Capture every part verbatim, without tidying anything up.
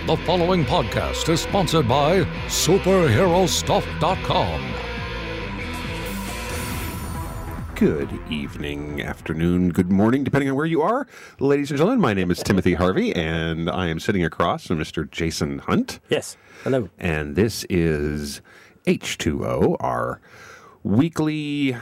The following podcast is sponsored by Superhero Stuff dot com. Good evening, afternoon, good morning, depending on where you are. Ladies and gentlemen, my name is Timothy Harvey, and I am sitting across from Mister Jason Hunt. Yes. Hello. And this is H two O, our weekly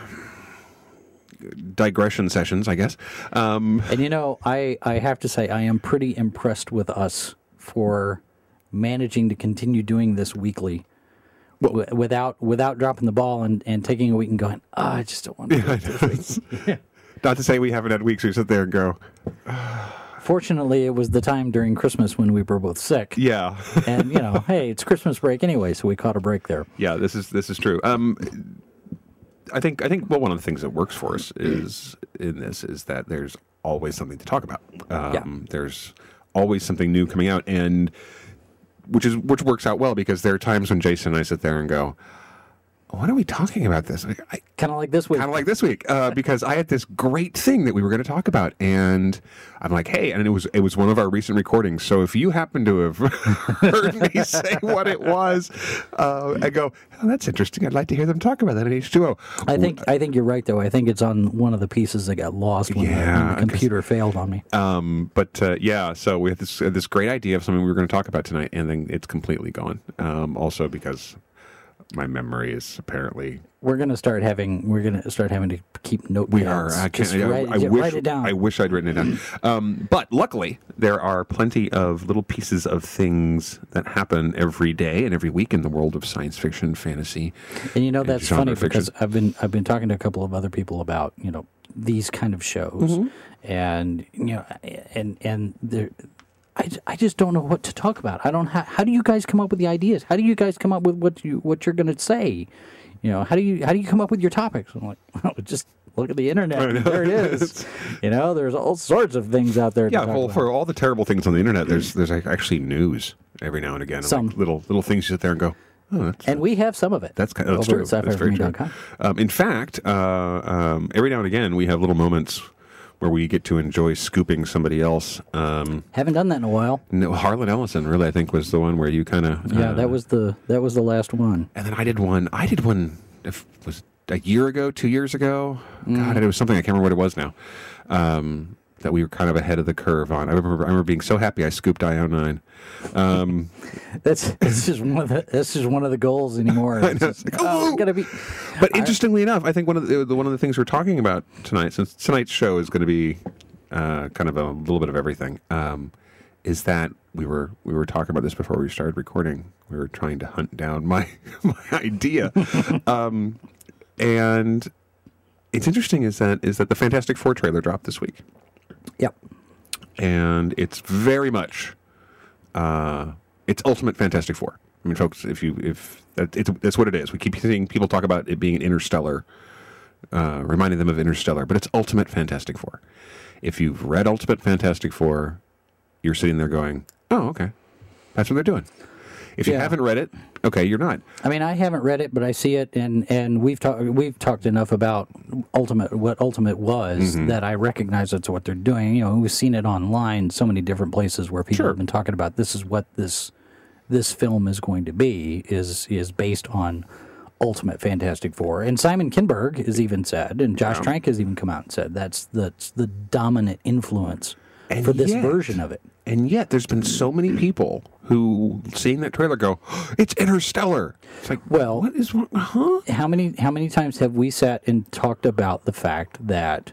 digression sessions, I guess. Um, and you know, I, I have to say, I am pretty impressed with us for managing to continue doing this weekly w- without without dropping the ball and, and taking a week and going, oh, I just don't want to do it this week. Yeah. Not to say we haven't had weeks where you sit there and go, Fortunately, it was the time during Christmas when we were both sick. yeah. And, you know, hey, it's Christmas break anyway, so we caught a break there. Yeah, this is this is true. Um, I think I think well, one of the things that works for us is in this is that there's always something to talk about. Um, Yeah. There's always something new coming out, and which is which works out well because there are times when Jason and I sit there and go, "What are we talking about this?" I, I, Kind of like this week. Kind of like this week, uh, because I had this great thing that we were going to talk about, and I'm like, "Hey!" And it was it was one of our recent recordings. So if you happen to have heard me say what it was, uh, I go, "Oh, that's interesting. I'd like to hear them talk about that at H two O." I think I think you're right, though. I think it's on one of the pieces that got lost when, the, Yeah, when the computer failed on me. Um, but uh, yeah, so we had this this great idea of something we were going to talk about tonight, and then it's completely gone. Um, also because my memory is apparently. We're gonna start having. We're gonna start having to keep notepads. We are. I, can't, Just I, write, I just wish, write it down. I wish I'd written it down. Um, but luckily, there are plenty of little pieces of things that happen every day and every week in the world of science fiction, fantasy. and you know and that's genre funny fiction. because I've been I've been talking to a couple of other people about you know these kind of shows, Mm-hmm. and you know and and there. I, I just don't know what to talk about. I don't. How, how do you guys come up with the ideas? How do you guys come up with what you what you're going to say? You know, how do you how do you come up with your topics? I'm like, well, just look at the internet. And there it is. You know, there's all sorts of things out there. Yeah, to talk well, about. for all the terrible things on the internet, there's there's like actually news every now and again. Some. Like little little things you sit there and go, oh, that's and we have some of it. That's kind of, that's over true. at sci That's fi for very me true. dot com. Um, in fact, uh, um, every now and again, we have little moments where we get to enjoy scooping somebody else. Um, Haven't done that in a while. no, Harlan Ellison, really, I think, was the one where you kind of. Yeah, uh, that was the that was the last one. And then I did one. I did one. If was a year ago, two years ago. God, it was something I can't remember what it was now. Um, that we were kind of ahead of the curve on. I remember. I remember being so happy I scooped I O nine. Um, That's that's just one of the that's just one of the goals anymore. It's just, like, oh, "Ooh." it's gotta be. But interestingly enough, I think one of the, the one of the things we're talking about tonight, since tonight's show is going to be uh, kind of a little bit of everything, um, is that we were we were talking about this before we started recording. We were trying to hunt down my my idea, um, and it's interesting is that is that the Fantastic Four trailer dropped this week, Yep. and it's very much uh, it's Ultimate Fantastic Four. I mean, folks, if you if that, it's that's what it is. We keep seeing people talk about it being Interstellar, uh, reminding them of Interstellar, but it's Ultimate Fantastic Four. If you've read Ultimate Fantastic Four, you're sitting there going, "Oh, okay, that's what they're doing." If you Yeah. haven't read it, okay, you're not. I mean, I haven't read it, but I see it, and, and we've talked we've talked enough about Ultimate what Ultimate was Mm-hmm. that I recognize that's what they're doing. You know, we've seen it online, so many different places where people Sure. have been talking about this is what this this film is going to be is is based on Ultimate Fantastic Four. And Simon Kinberg has even said, and Josh Trank has even come out and said that's that's the dominant influence And for this yet- version of it. And yet, there's been so many people who, seeing that trailer, go, oh, "It's Interstellar." It's like, Well- what is wrong? Huh? How many how many times have we sat and talked about the fact that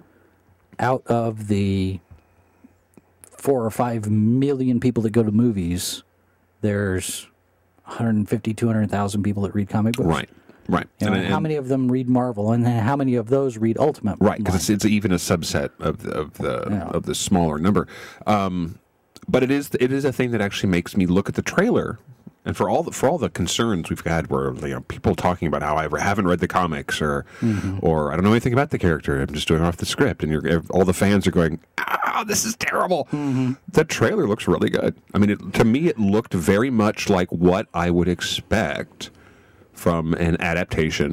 out of the four or five million people that go to movies, there's one hundred fifty, two hundred thousand people that read comic books? Right, right. You know, And- how and- many of them read Marvel, and then how many of those read Ultimate? Right, because line? it's it's even a subset of the of the Yeah. of the smaller number. Um, but it is it is a thing that actually makes me look at the trailer, and for all the, for all the concerns we've had, where you know people talking about how I haven't read the comics, or or I don't know anything about the character, I'm just doing it off the script, and you're, all the fans are going, "Ah, this is terrible." The trailer looks really good. I mean, it, to me, it looked very much like what I would expect from an adaptation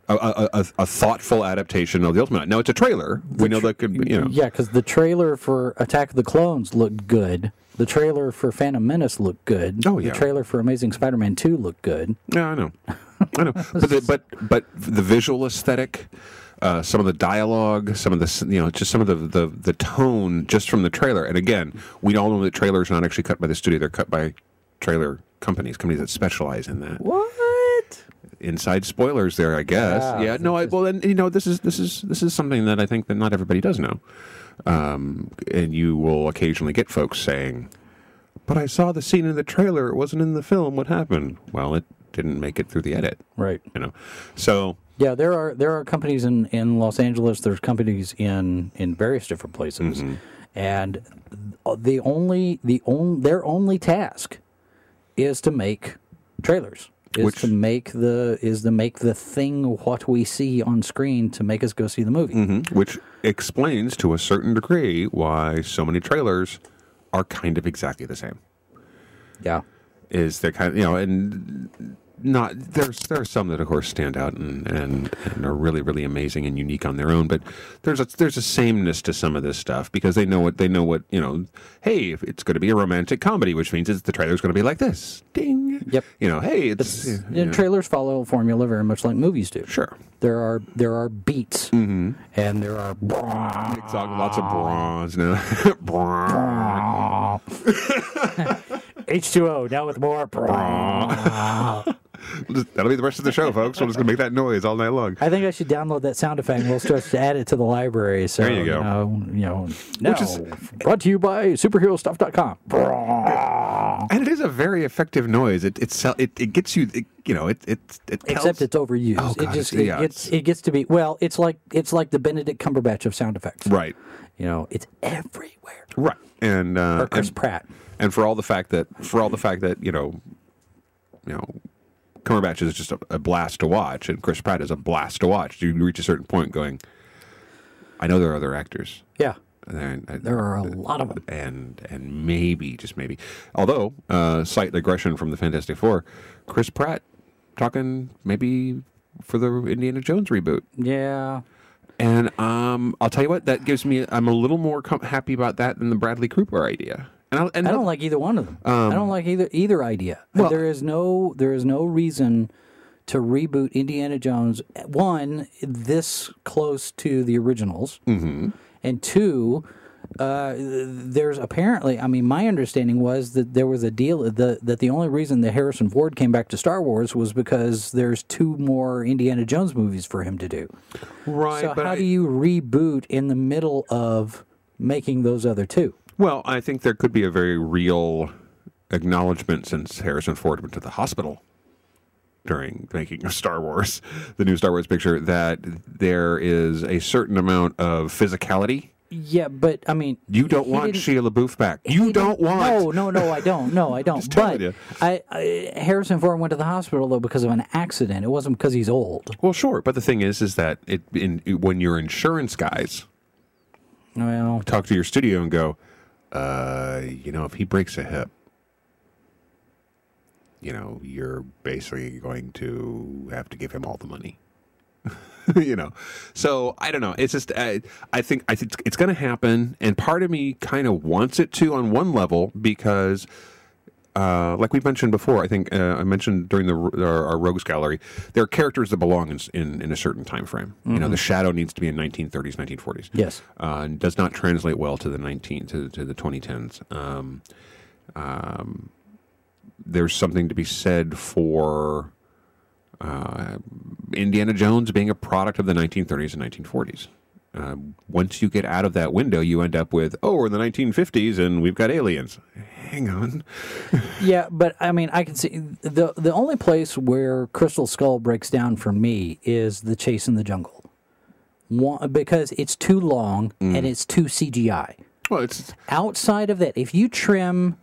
a, a, a, a thoughtful adaptation of the Ultimate. Now it's a trailer. We know that could be, you know. Yeah, because the trailer for Attack of the Clones looked good. The trailer for Phantom Menace looked good. Oh, yeah. The trailer for Amazing Spider-Man two looked good. Yeah, I know. I know. But the, but but the visual aesthetic, uh, some of the dialogue, some of the you know, just some of the, the the tone just from the trailer. And again, we all know that trailers are not actually cut by the studio; they're cut by trailer companies, companies that specialize in that. What? Inside spoilers there, I guess. Yeah, Yeah, no, I, well, and you know, this is this is this is something that I think that not everybody does know, um, and you will occasionally get folks saying, "But I saw the scene in the trailer; it wasn't in the film. What happened?" Well, it didn't make it through the edit, Right. you know. So Yeah, there are there are companies in, in Los Angeles. There's companies in, in various different places, Mm-hmm. and the only the on, their only task is to make trailers. Is Which- to make the is to make the thing what we see on screen to make us go see the movie. Mhm, which explains to a certain degree why so many trailers are kind of exactly the same. Yeah. Is they're kind of, you know, and not there's there are some that of course stand out and, and, and are really really amazing and unique on their own, but there's a there's a sameness to some of this stuff because they know what they know what you know. Hey, if it's going to be a romantic comedy, which means it's, the trailer's going to be like this. Ding. Yep. You know, hey, it's you Yeah, know, trailers follow a formula very much like movies do. sure. There are there are beats, Mm-hmm. and there are Exactly. Lots of bronze. No. Bronze. H two O now with more. That'll be the rest of the show, folks. We're just gonna make that noise all night long. I think I should download that sound effect and we'll start to add it to the library. So, There you go. know, you know, now, Which is- brought to you by superhero stuff dot com. And it is a very effective noise. It it sell- it, it gets you. It, you know, it it it. Tells, Except it's overused. Oh, God, it just it's- it yeah, gets it's- it gets to be well. It's like it's like the Benedict Cumberbatch of sound effects. right, You know, it's everywhere. right, and uh, Or Chris and, Pratt. and for all the fact that for all the fact that you know, you know, Cumberbatch is just a, a blast to watch, and Chris Pratt is a blast to watch. You reach a certain point, going, I know there are other actors. Yeah, And, and- there are a lot of them. and and maybe just maybe, although uh, slight digression from the Fantastic Four, Chris Pratt talking maybe for the Indiana Jones reboot. Yeah. And um, I'll tell you what, that gives me, I'm a little more com- happy about that than the Bradley Cooper idea. And, I'll, and I don't like either one of them. I don't like either either idea. well- there is no there is no reason to reboot Indiana Jones. One, this close to the originals, mm-hmm. and two, uh, there's apparently. I mean, my understanding was that there was a deal the, that the only reason that Harrison Ford came back to Star Wars was because there's two more Indiana Jones movies for him to do. right. So but how I- do you reboot in the middle of making those other two? Well, I think there could be a very real acknowledgement since Harrison Ford went to the hospital during making of Star Wars, the new Star Wars picture, that there is a certain amount of physicality. Yeah, but I mean, You don't he want didn't- Shia LaBeouf back. You He don't didn't- want. No, no, no, I don't. No, I don't. Just telling but you. I, I, Harrison Ford went to the hospital though because of an accident. It wasn't because he's old. Well, sure, but the thing is, is that it in when your insurance guys Well, talk to your studio and go, uh, you know, if he breaks a hip, you know, you're basically going to have to give him all the money. You know, so I don't know. It's just I, I think I think it's going to happen, and part of me kind of wants it to on one level because, uh, like we mentioned before, I think uh, I mentioned during the our, our Rogues Gallery, there are characters that belong in in, in a certain time frame. You know, the Shadow needs to be in nineteen thirties, nineteen forties. yes. Uh, and does not translate well to the nineteen to, to the twenty tens. Um, um, there's something to be said for uh, Indiana Jones being a product of the nineteen thirties and nineteen forties. Uh, once you get out of that window, you end up with, oh, we're in the nineteen fifties and we've got aliens. Hang on. Yeah, but I mean, I can see the the only place where Crystal Skull breaks down for me is the chase in the jungle, One, because it's too long and it's too C G I. Well, it's Outside of that, if you trim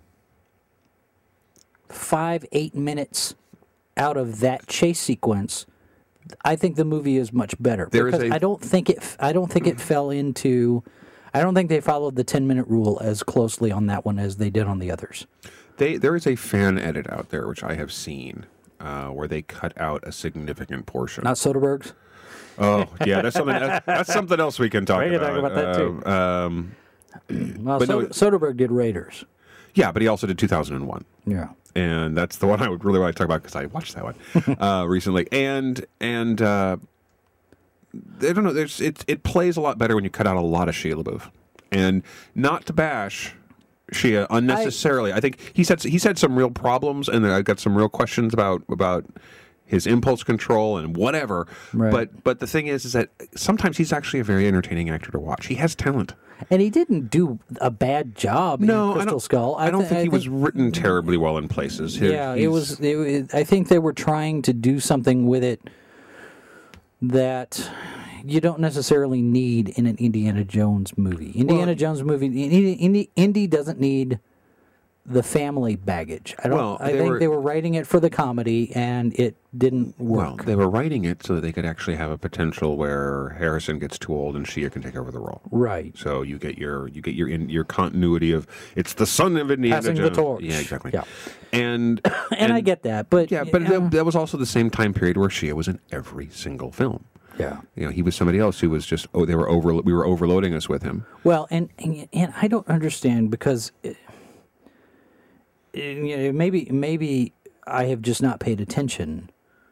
five, eight minutes out of that chase sequence, I think the movie is much better. There is because a- I don't think it. I don't think it fell into. I don't think they followed the ten minute rule as closely on that one as they did on the others. they there is a fan edit out there which I have seen. uh, where they cut out a significant portion. Not Soderbergh's? Oh, yeah, that's something. That's, that's something else we can talk We can about. talk about that, too. Uh, um, Well, But Soder- no- Soderbergh did Raiders. yeah, but he also did two thousand one. Yeah. And that's the one I would really want to talk about because I watched that one uh, recently. And and uh, I don't know. There's it. It plays a lot better when you cut out a lot of Shia LaBeouf, and not to bash Shia unnecessarily. I, I think he's had he's had some real problems, and I've got some real questions about about his impulse control and whatever. Right. But but the thing is, is that sometimes he's actually a very entertaining actor to watch. He has talent. And he didn't do a bad job No, in I Crystal don't, Skull. I don't th- think he I was written terribly well in places. He- Yeah, it he's- was, it was. I think they were trying to do something with it that you don't necessarily need in an Indiana Jones movie. Indiana Well- Jones movie. Indy, Indy, Indy doesn't need the family baggage. I don't. Well, I they think were- they were writing it for the comedy, and it didn't Well, work. they were writing it so that they could actually have a potential where Harrison gets too old and Shia can take over the role. right. So you get your you get your in, your continuity of it's the son of Indiana Passing the Jones. torch. Yeah, exactly. Yeah. And, And, I get that, but yeah, but uh, that, that was also the same time period where Shia was in every single film. yeah. You know, he was somebody else who was just oh they were over we were overloading us with him. Well, and and, and I don't understand because it, it, you know, maybe maybe I have just not paid attention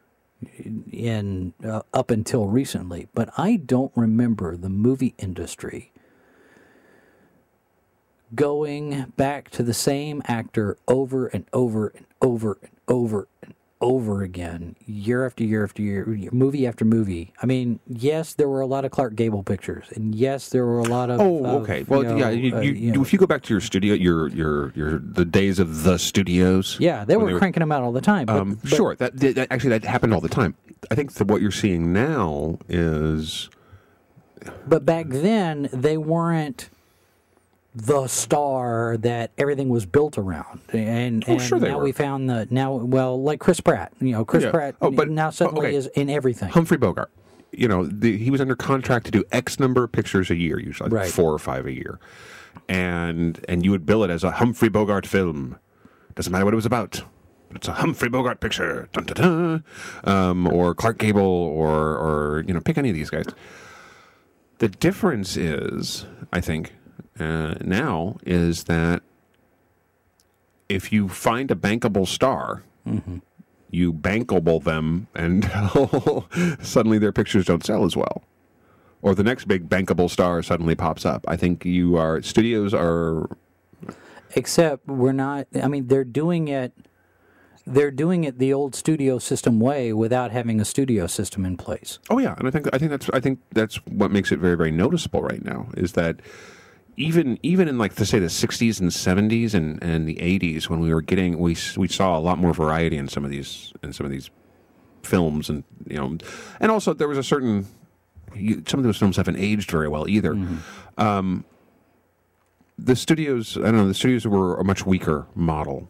in uh, up until recently, but I don't remember the movie industry going back to the same actor over and over and over and over and over again, year after year after year, movie after movie. I mean, yes, there were a lot of Clark Gable pictures, and yes, there were a lot of. Oh, of, okay. Well, you know, yeah. You, uh, you, you know, if you go back to your studio, your your your the days of the studios. yeah, they when were cranking them out all the time. But, Um, but- sure, that, that actually that happened all the time. I think that what you're seeing now is But back then, they weren't the star that everything was built around. And, Oh, and sure they now were. we found the now well, like Chris Pratt. You know, Chris Yeah. Pratt Oh, but- now suddenly okay. is in everything. Humphrey Bogart. You know, the, he was under contract to do X number of pictures a year, usually like Right. four or five a year, and and you would bill it as a Humphrey Bogart film. Doesn't matter what it was about. But it's a Humphrey Bogart picture, dun, dun, dun. Um, or Clark Gable, or or you know, pick any of these guys. The difference is, I think, uh, now is that if you find a bankable star, you bankable them, and suddenly their pictures don't sell as well. Or the next big bankable star suddenly pops up. I think you are studios are Except we're not. I mean, they're doing it. They're doing it the old studio system way without having a studio system in place. oh yeah, and I think I think that's I think that's what makes it very very noticeable right now is that even even in like to say the sixties and seventies and, and the eighties when we were getting we we saw a lot more variety in some of these in some of these films and you know and also there was a certain you, some of those films haven't aged very well either. Um, the studios I don't know the studios were a much weaker model.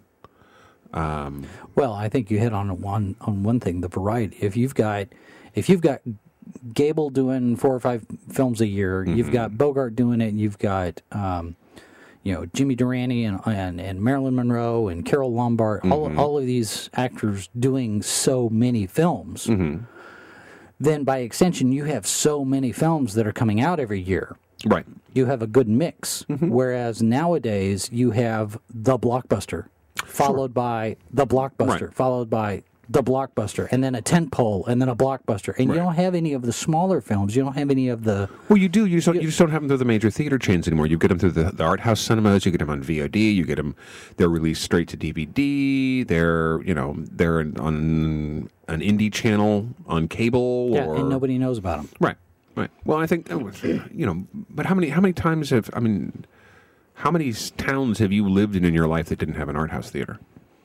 Well, I think you hit on one on one thing: the variety. If you've got, if you've got Gable doing four or five films a year, you've got Bogart doing it, and you've got, um, you know, Jimmy Durante and, and and Marilyn Monroe and Carol Lombard, all all of these actors doing so many films. Then, by extension, you have so many films that are coming out every year. Right. You have a good mix. Whereas nowadays, you have the blockbuster, followed by the blockbuster, Right. followed by the blockbuster, and then a tent pole, and then a blockbuster. And Right. you don't have any of the smaller films. You don't have any of the. Well, you do. You just don't, you just don't have them through the major theater chains anymore. You get them through the, the art house cinemas. You get them on V O D. You get them. They're released straight to D V D. They're you know they're on an indie channel on cable. Yeah, or, and nobody knows about them. Right. Right. Well, I think oh, you know. But how many how many times have I mean, how many s- towns have you lived in in your life that didn't have an art house theater?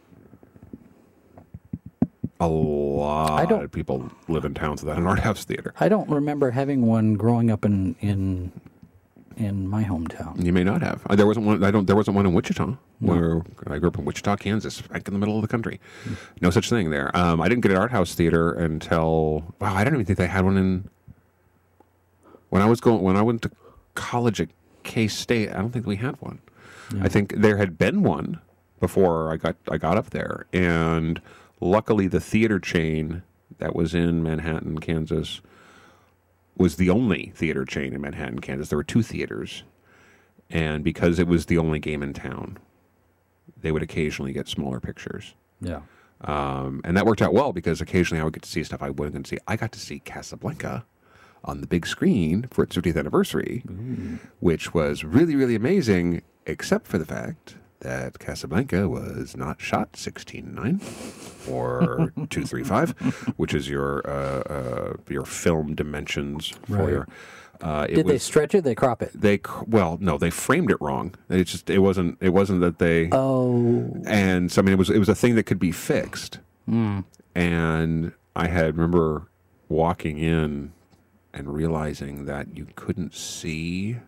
A lot don't- of people live in towns without an art house theater. I don't remember having one growing up in in in my hometown. You may not have. Uh, There wasn't one. I don't. There wasn't one in Wichita, where I grew up in Wichita, Kansas, back in the middle of the country. No such thing there. Um, I didn't get an art house theater until wow. I don't even think they had one in. When I was going, when I went to college at K State, I don't think we had one. I think there had been one before I got I got up there, and luckily, the theater chain that was in Manhattan, Kansas, was the only theater chain in Manhattan, Kansas. There were two theaters, and because it was the only game in town, they would occasionally get smaller pictures. Yeah. Um, and that worked out well because occasionally I would get to see stuff I wasn't going to see. I got to see Casablanca on the big screen for its fiftieth anniversary, Ooh. which was really, really amazing, except for the fact that Casablanca was not shot sixteen nine or two thirty-five, which is your uh, uh, your film dimensions for right. your. Uh, it Did was, they stretch it? They crop it? They well, no, they framed it wrong. It just it wasn't it wasn't that they. Oh. And so I mean, it was it was a thing that could be fixed. Mm. And I had remember walking in and realizing that you couldn't see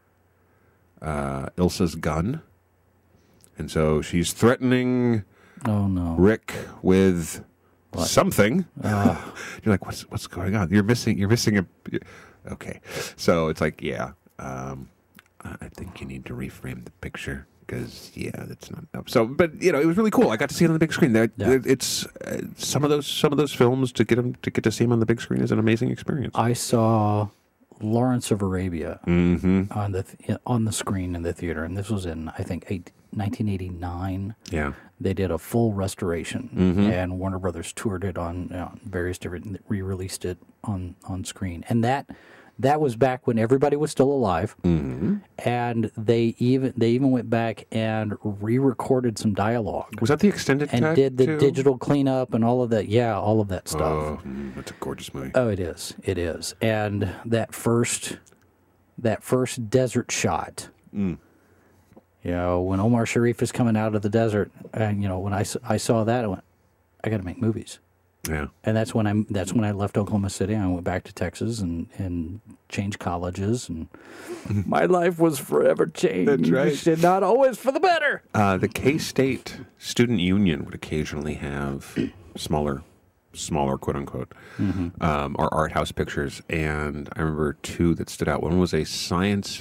uh, Ilsa's gun. And so she's threatening oh, no. Rick with what? something. Uh. You're like, what's what's going on? You're missing. You're missing a. Okay, so it's like, yeah, um, I think you need to reframe the picture because, yeah, that's not enough. So, but you know, it was really cool. I got to see it on the big screen. There, yeah. it's uh, some of those some of those films to get them to get to see them on the big screen is an amazing experience. I saw Lawrence of Arabia mm-hmm. on the th- on the screen in the theater, and this was in I think eight, nineteen eighty-nine. Yeah, they did a full restoration, mm-hmm. and Warner Brothers toured it on you know, various different re-released it on on screen, and that that was back when everybody was still alive, mm-hmm. and they even they even went back and re-recorded some dialogue. Was that the extended and tag did the too? digital cleanup and all of that? Yeah, all of that stuff. Oh, that's a gorgeous movie. Oh, it is. It is. And that first, that first desert shot. Mm. You know, when Omar Sharif is coming out of the desert, and you know, when I, I saw that, I went, I got to make movies. Yeah. And that's when I that's when I left Oklahoma City. I went back to Texas and, and changed colleges, and my life was forever changed. That's right. And not always for the better. Uh, the K-State Student Union would occasionally have smaller, smaller quote unquote, mm-hmm. um, or art house pictures, and I remember two that stood out. One was a science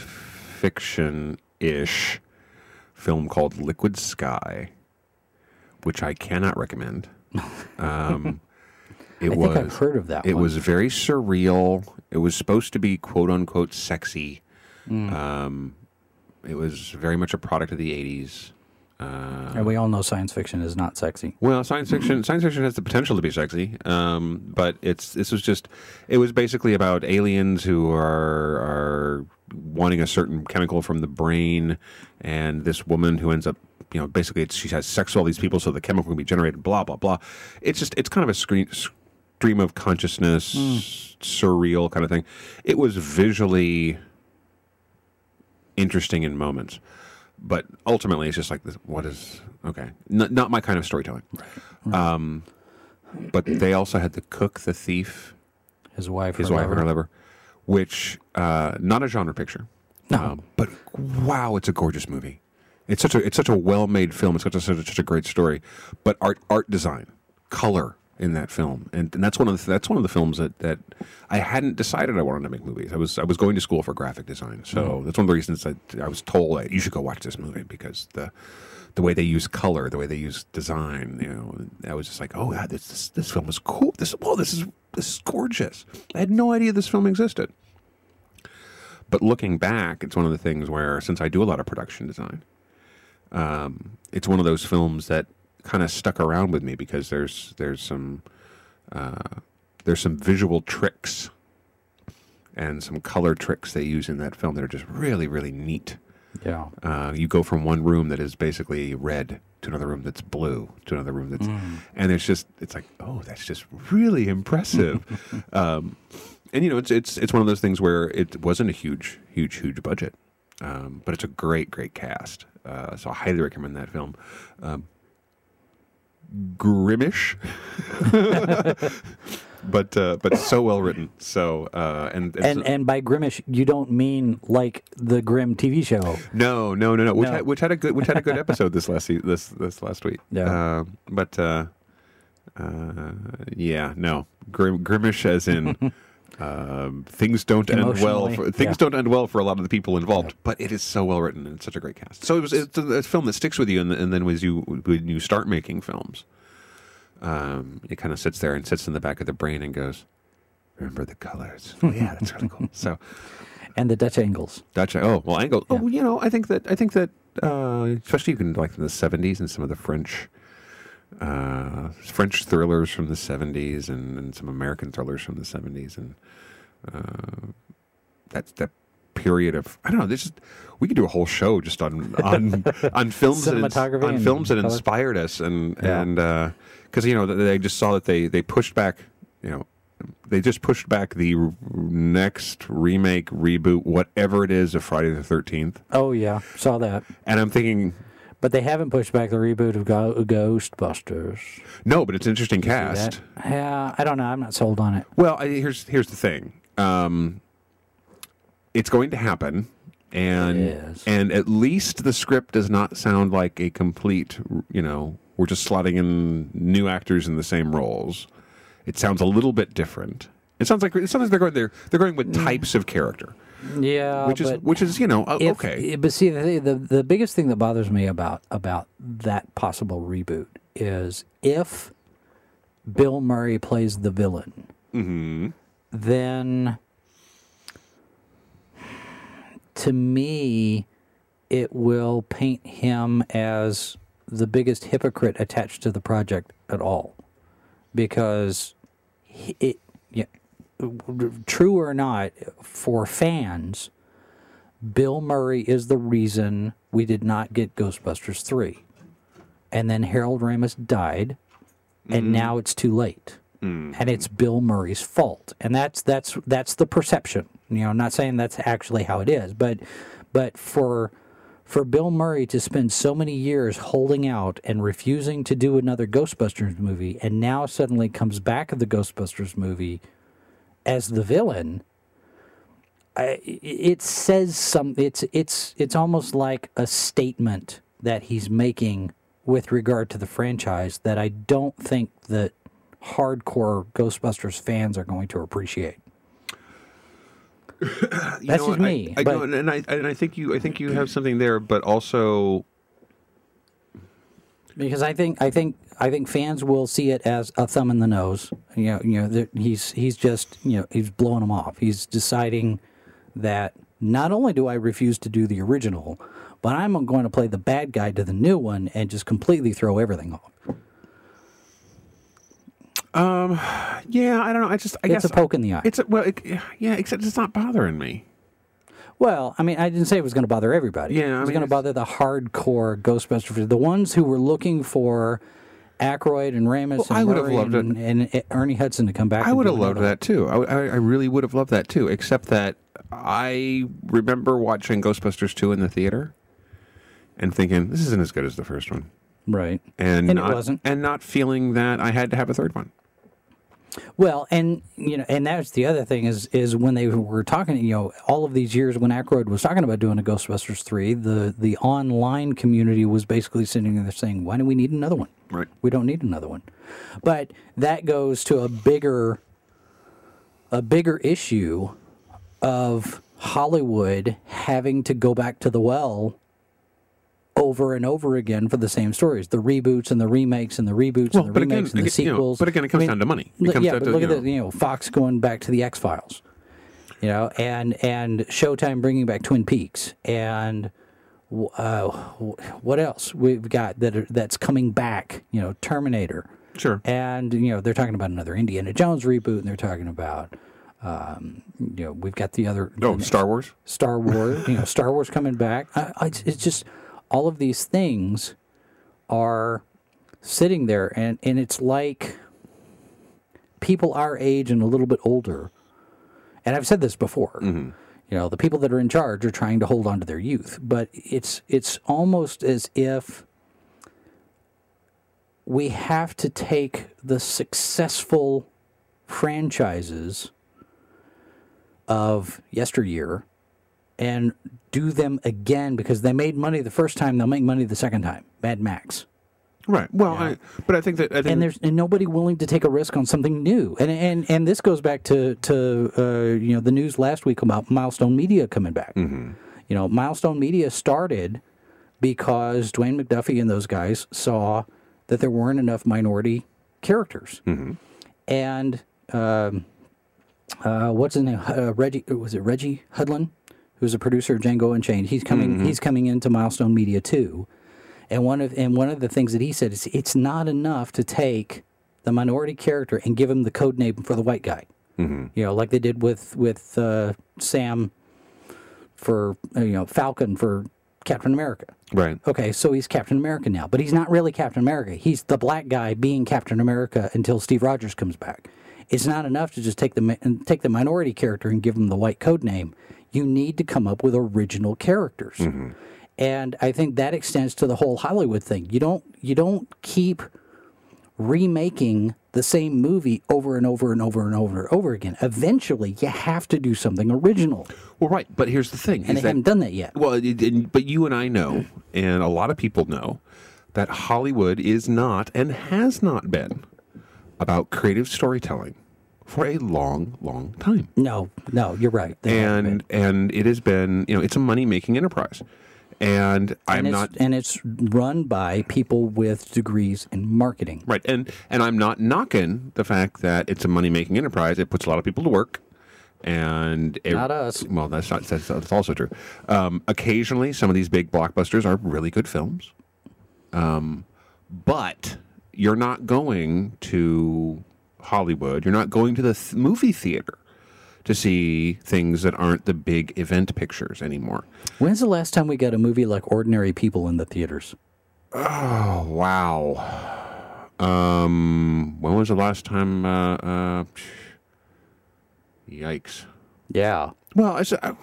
fiction-ish film called Liquid Sky, which I cannot recommend. Um, it I was, think I've heard of that It one. was very surreal. It was supposed to be quote unquote sexy. Mm. Um, it was very much a product of the eighties. Uh, and we all know science fiction is not sexy. well, science fiction science fiction has the potential to be sexy, um, but it's this was just it was basically about aliens who are are wanting a certain chemical from the brain, and this woman who ends up, you know, basically it's, she has sex with all these people so the chemical can be generated, blah, blah, blah. It's just, it's kind of a screen, stream of consciousness, mm. surreal kind of thing. It was visually interesting in moments, but ultimately it's just like, this, what is, okay, N- not my kind of storytelling. Right. Right. Um, but they also had The Cook, the Thief, his wife, his her wife lover. and her lover, which, uh, not a genre picture. No. Um, but wow, it's a gorgeous movie. It's such a it's such a well made film. It's such a, such a such a great story. But art art design, color in that film, and, and that's one of the, that's one of the films that, that I hadn't decided I wanted to make movies. I was I was going to school for graphic design, so mm. that's one of the reasons that I was told that you should go watch this movie because the the way they use color, the way they use design, you know, I was just like, oh yeah, this this, this film is cool. This oh this is this is gorgeous. I had no idea this film existed. But looking back, it's one of the things where, since I do a lot of production design, um, it's one of those films that kind of stuck around with me because there's there's some uh, there's some visual tricks and some color tricks they use in that film that are just really, really neat. Yeah. Uh, you go from one room that is basically red to another room that's blue to another room that's, mm. and it's just it's like, oh, that's just really impressive. um, And, you know, it's it's it's one of those things where it wasn't a huge, huge, huge budget, um, but it's a great, great cast. Uh, so I highly recommend that film. Um, Grimmish, but uh, but so well written. So uh, and and, And so, and by Grimmish, you don't mean like the Grimm T V show. no, no, no, no. Which No. had, which had a good which had a good episode this last se- this this last week. Yeah. Uh, but uh, uh, yeah, no, Grim, Grimmish as in. Um, things don't end well. Emotionally, For, things yeah. don't end well for a lot of the people involved, Yeah. but it is so well written and it's such a great cast. So it was it's a, a film that sticks with you, and, and then as you when you start making films, um, it kind of sits there and sits in the back of the brain and goes, "Remember the colors." Oh yeah, that's really cool. So, and the Dutch angles. Dutch. Oh well, angle. Yeah. Oh, you know, I think that I think that uh, especially even like in the seventies and some of the French. Uh, French thrillers from the seventies and, and some American thrillers from the seventies and uh, that's that period of I don't know. This is, we could do a whole show just on on on films that ins- Cinematography on and films that color. inspired us and Yeah. and because you know they just saw that they they pushed back you know they just pushed back the r- next remake reboot whatever it is of Friday the thirteenth Oh yeah, saw that. and I'm thinking. But they haven't pushed back the reboot of Go- Ghostbusters. No, but it's an interesting See cast. that? Yeah, I don't know. I'm not sold on it. Well, I, here's here's the thing. Um, it's going to happen, and It is. and at least the script does not sound like a complete. You know, we're just slotting in new actors in the same roles. It sounds a little bit different. It sounds like it sounds like they're going they're they're going with types of character, Yeah, which is but which is you know uh, if- okay. But see, the, the the biggest thing that bothers me about about that possible reboot is if Bill Murray plays the villain, Mm-hmm. then to me, it will paint him as the biggest hypocrite attached to the project at all, because he- it, yeah, true or not, for fans, Bill Murray is the reason we did not get Ghostbusters three. And then Harold Ramis died, and now it's too late. And it's Bill Murray's fault. And that's that's that's the perception. You know, I'm not saying that's actually how it is, but but for for Bill Murray to spend so many years holding out and refusing to do another Ghostbusters movie, and now suddenly comes back at the Ghostbusters movie as the villain, I, it says some. It's it's it's almost like a statement that he's making with regard to the franchise that I don't think that hardcore Ghostbusters fans are going to appreciate. You That's know just what, me, I, I, but- know, and I and I think you I think you have something there, but also Because I think I think I think fans will see it as a thumb in the nose. You know, you know, that he's he's just you know he's blowing them off. He's deciding that not only do I refuse to do the original, but I'm going to play the bad guy to the new one and just completely throw everything off. yeah, I don't know. I just I It's guess a poke in the eye. It's a, well, it, yeah, except it's not bothering me. Well, I mean, I didn't say it was going to bother everybody. Yeah, I it was mean, going to it's- bother the hardcore Ghostbusters, the ones who were looking for Aykroyd and Ramis Well, and, I would have Murray loved and, and Ernie Hudson to come back. I and would do have loved another that too. I, I, I really would have loved that too. Except that I remember watching Ghostbusters two in the theater and thinking this isn't as good as the first one, one. Right. and, And it not, wasn't. and not feeling that I had to have a third one. Well, and you know, and that's the other thing is is when they were talking, you know, all of these years when Aykroyd was talking about doing a Ghostbusters three, the the online community was basically sitting there saying, "Why do we need another one? Right. We don't need another one." But that goes to a bigger a bigger issue of Hollywood having to go back to the well over and over again for the same stories, the reboots and the remakes and the reboots Well, and the but again, remakes and the again, you know, sequels. but again, it comes down to money. It look- comes yeah, down but to, look you at know- the, you know, Fox going back to the X Files, you know, and and Showtime bringing back Twin Peaks, and uh, what else we've got that are, that's coming back, you know, Terminator. Sure. And, you know, they're talking about another Indiana Jones reboot, and they're talking about, um, you know, we've got the other... Oh, the- Star Wars. Star Wars, you know, Star Wars coming back. I, I, it's just, all of these things are sitting there, and, and it's like people our age and a little bit older, and I've said this before, you know, the people that are in charge are trying to hold on to their youth, but it's it's almost as if we have to take the successful franchises of yesteryear and do them again because they made money the first time, they'll make money the second time. Mad Max. Right. Well, I, but I think that I think And there's and nobody willing to take a risk on something new. And and and this goes back to to uh, you know the news last week about Milestone Media coming back. You know, Milestone Media started because Dwayne McDuffie and those guys saw that there weren't enough minority characters. Mm-hmm. And um, uh, what's his name? Uh, Reggie was it Reggie Hudlin, who's a producer of Django Unchained. He's coming. Mm-hmm. He's coming into Milestone Media too. And one of and one of the things that he said is it's not enough to take the minority character and give him the code name for the white guy. Mm-hmm. You know, like they did with with uh, Sam for uh, you know Falcon for Captain America. Right. Okay, so he's Captain America now, but he's not really Captain America. He's the black guy being Captain America until Steve Rogers comes back. It's not enough to just take the take the minority character and give him the white code name. You need to come up with original characters. Mm-hmm. And I think that extends to the whole Hollywood thing. You don't you don't keep remaking the same movie over and over and over and over and over again. Eventually, you have to do something original. Well, right. But here's the thing. And they that, haven't done that yet. Well, it, it, but you and I know, and a lot of people know, that Hollywood is not and has not been about creative storytelling for a long, long time. No, no, you're right. They haven't And been. and it has been, you know, it's a money-making enterprise. And I'm and it's, not and it's run by people with degrees in marketing. right, and and I'm not knocking the fact that it's a money-making enterprise. It puts a lot of people to work, and it, Not us. Well, that's not that's, that's also true. Um, occasionally, some of these big blockbusters are really good films, um, but you're not going to Hollywood. You're not going to the th- movie theater to see things that aren't the big event pictures anymore. When's the last time we got a movie like Ordinary People in the theaters? Oh, wow. Um, when was the last time? Uh, uh, yikes. Yeah. Well, I, I,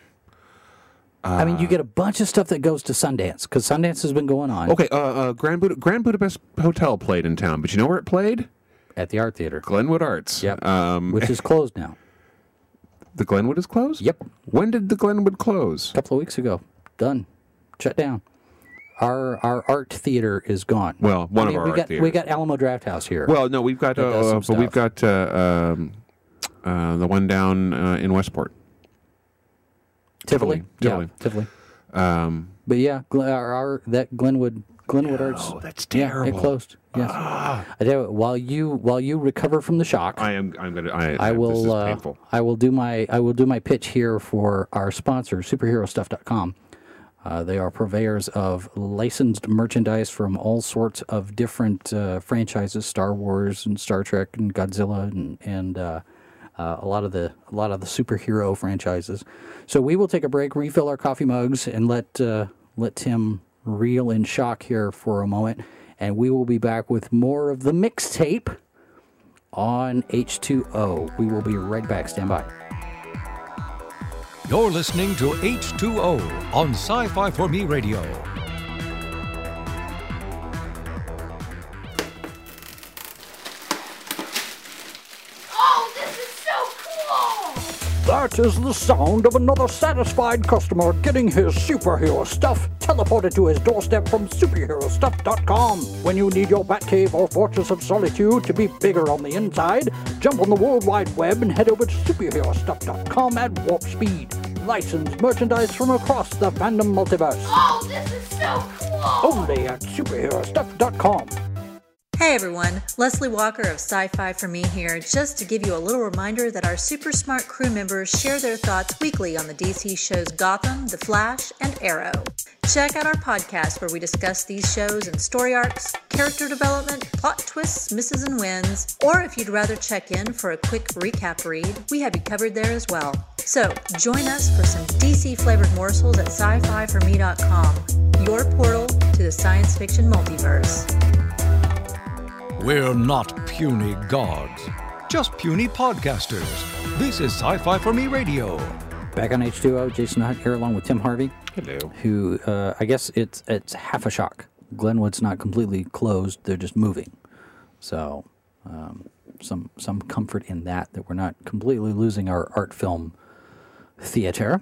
I mean, you get a bunch of stuff that goes to Sundance, because Sundance has been going on okay. Uh, uh, Grand, Bud- Grand Budapest Hotel played in town, but you know where it played? at the Art Theater. Glenwood Arts. Yep. Um, Which is closed now. the Glenwood is closed? Yep. When did the Glenwood close? A couple of weeks ago. Done. Shut down. Our our art theater is gone. Well, one I mean, of our we art got theaters. we got Alamo Drafthouse here. Well, no, we've got, That does uh, some uh, but we've stuff. got uh, um, uh, the one down uh, in Westport. Tivoli. Tivoli. Yeah, Tivoli. Um, But yeah, Glen, our, our that Glenwood Glenwood Arts. oh, that's Yeah, terrible. it closed. Yes. I tell you what, while you while you recover from the shock, I am. I'm gonna. I, I This is will uh, painful. I will do my I will do my pitch here for our sponsor, superhero stuff dot com. Uh, they are purveyors of licensed merchandise from all sorts of different uh, franchises, Star Wars and Star Trek and Godzilla and and uh, uh, a lot of the a lot of the superhero franchises. So we will take a break, refill our coffee mugs, and let uh, let Tim reel in shock here for a moment, and we will be back with more of the mixtape on H two O. We will be right back. Stand by. You're listening to H two O on Sci-Fi for Me Radio. Oh, this is so cool! That is the sound of another satisfied customer getting his superhero stuff teleported to his doorstep from superhero stuff dot com. When you need your Batcave or Fortress of Solitude to be bigger on the inside, jump on the World Wide Web and head over to superhero stuff dot com at warp speed. Licensed merchandise from across the fandom multiverse. Oh, this is so cool! Only at superhero stuff dot com. Hey everyone, Leslie Walker of Sci-Fi for Me here, just to give you a little reminder that our super smart crew members share their thoughts weekly on the D C shows Gotham, The Flash, and Arrow. Check out our podcast where we discuss these shows and story arcs, character development, plot twists, misses and wins, or if you'd rather check in for a quick recap read, we have you covered there as well. So, join us for some D C-flavored morsels at sci fi for me dot com, your portal to the science fiction multiverse. We're not puny gods, just puny podcasters. This is Sci-Fi for Me Radio. Back on H two O, Jason Hutt here along with Tim Harvey. Hello. Who, uh, I guess it's it's half a shock. Glenwood's not completely closed, they're just moving. So, um, some some comfort in that, that we're not completely losing our art film theater.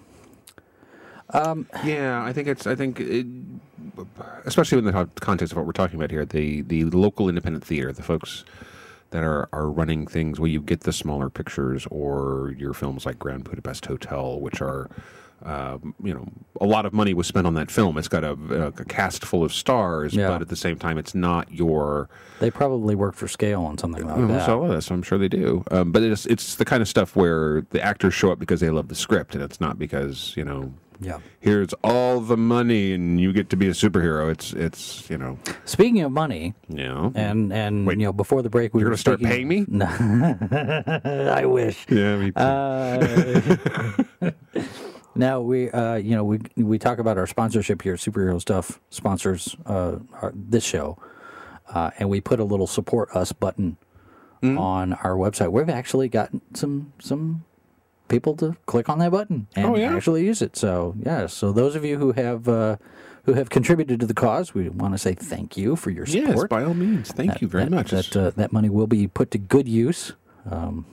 Yeah, I think it's. I think, it, especially in the context of what we're talking about here, the the local independent theater, the folks that are are running things where you get the smaller pictures, or your films like Grand Budapest Hotel, which are um, you know, a lot of money was spent on that film. It's got a, a cast full of stars, Yeah. but at the same time, it's not your. They probably work for scale on something like Well, that. so uh, so I'm sure they do. Um, but it's it's the kind of stuff where the actors show up because they love the script, and it's not because you know. Yeah. Here's all the money, and you get to be a superhero. It's it's you know. Speaking of money, You know. and and Wait, you know, before the break, we You're were going to start speaking- paying me? No. I wish. Yeah. Me too. Uh, now we, uh, you know, we we talk about our sponsorship here. Superhero Stuff sponsors uh, our, this show, uh, and we put a little support us button Mm-hmm. on our website. We've actually gotten some some people to click on that button and Oh, yeah? actually use it. So yeah, so those of you who have uh, who have contributed to the cause, we want to say thank you for your support. Yes, by all means. Thank That- you very that, much. That uh, that money will be put to good use. Um,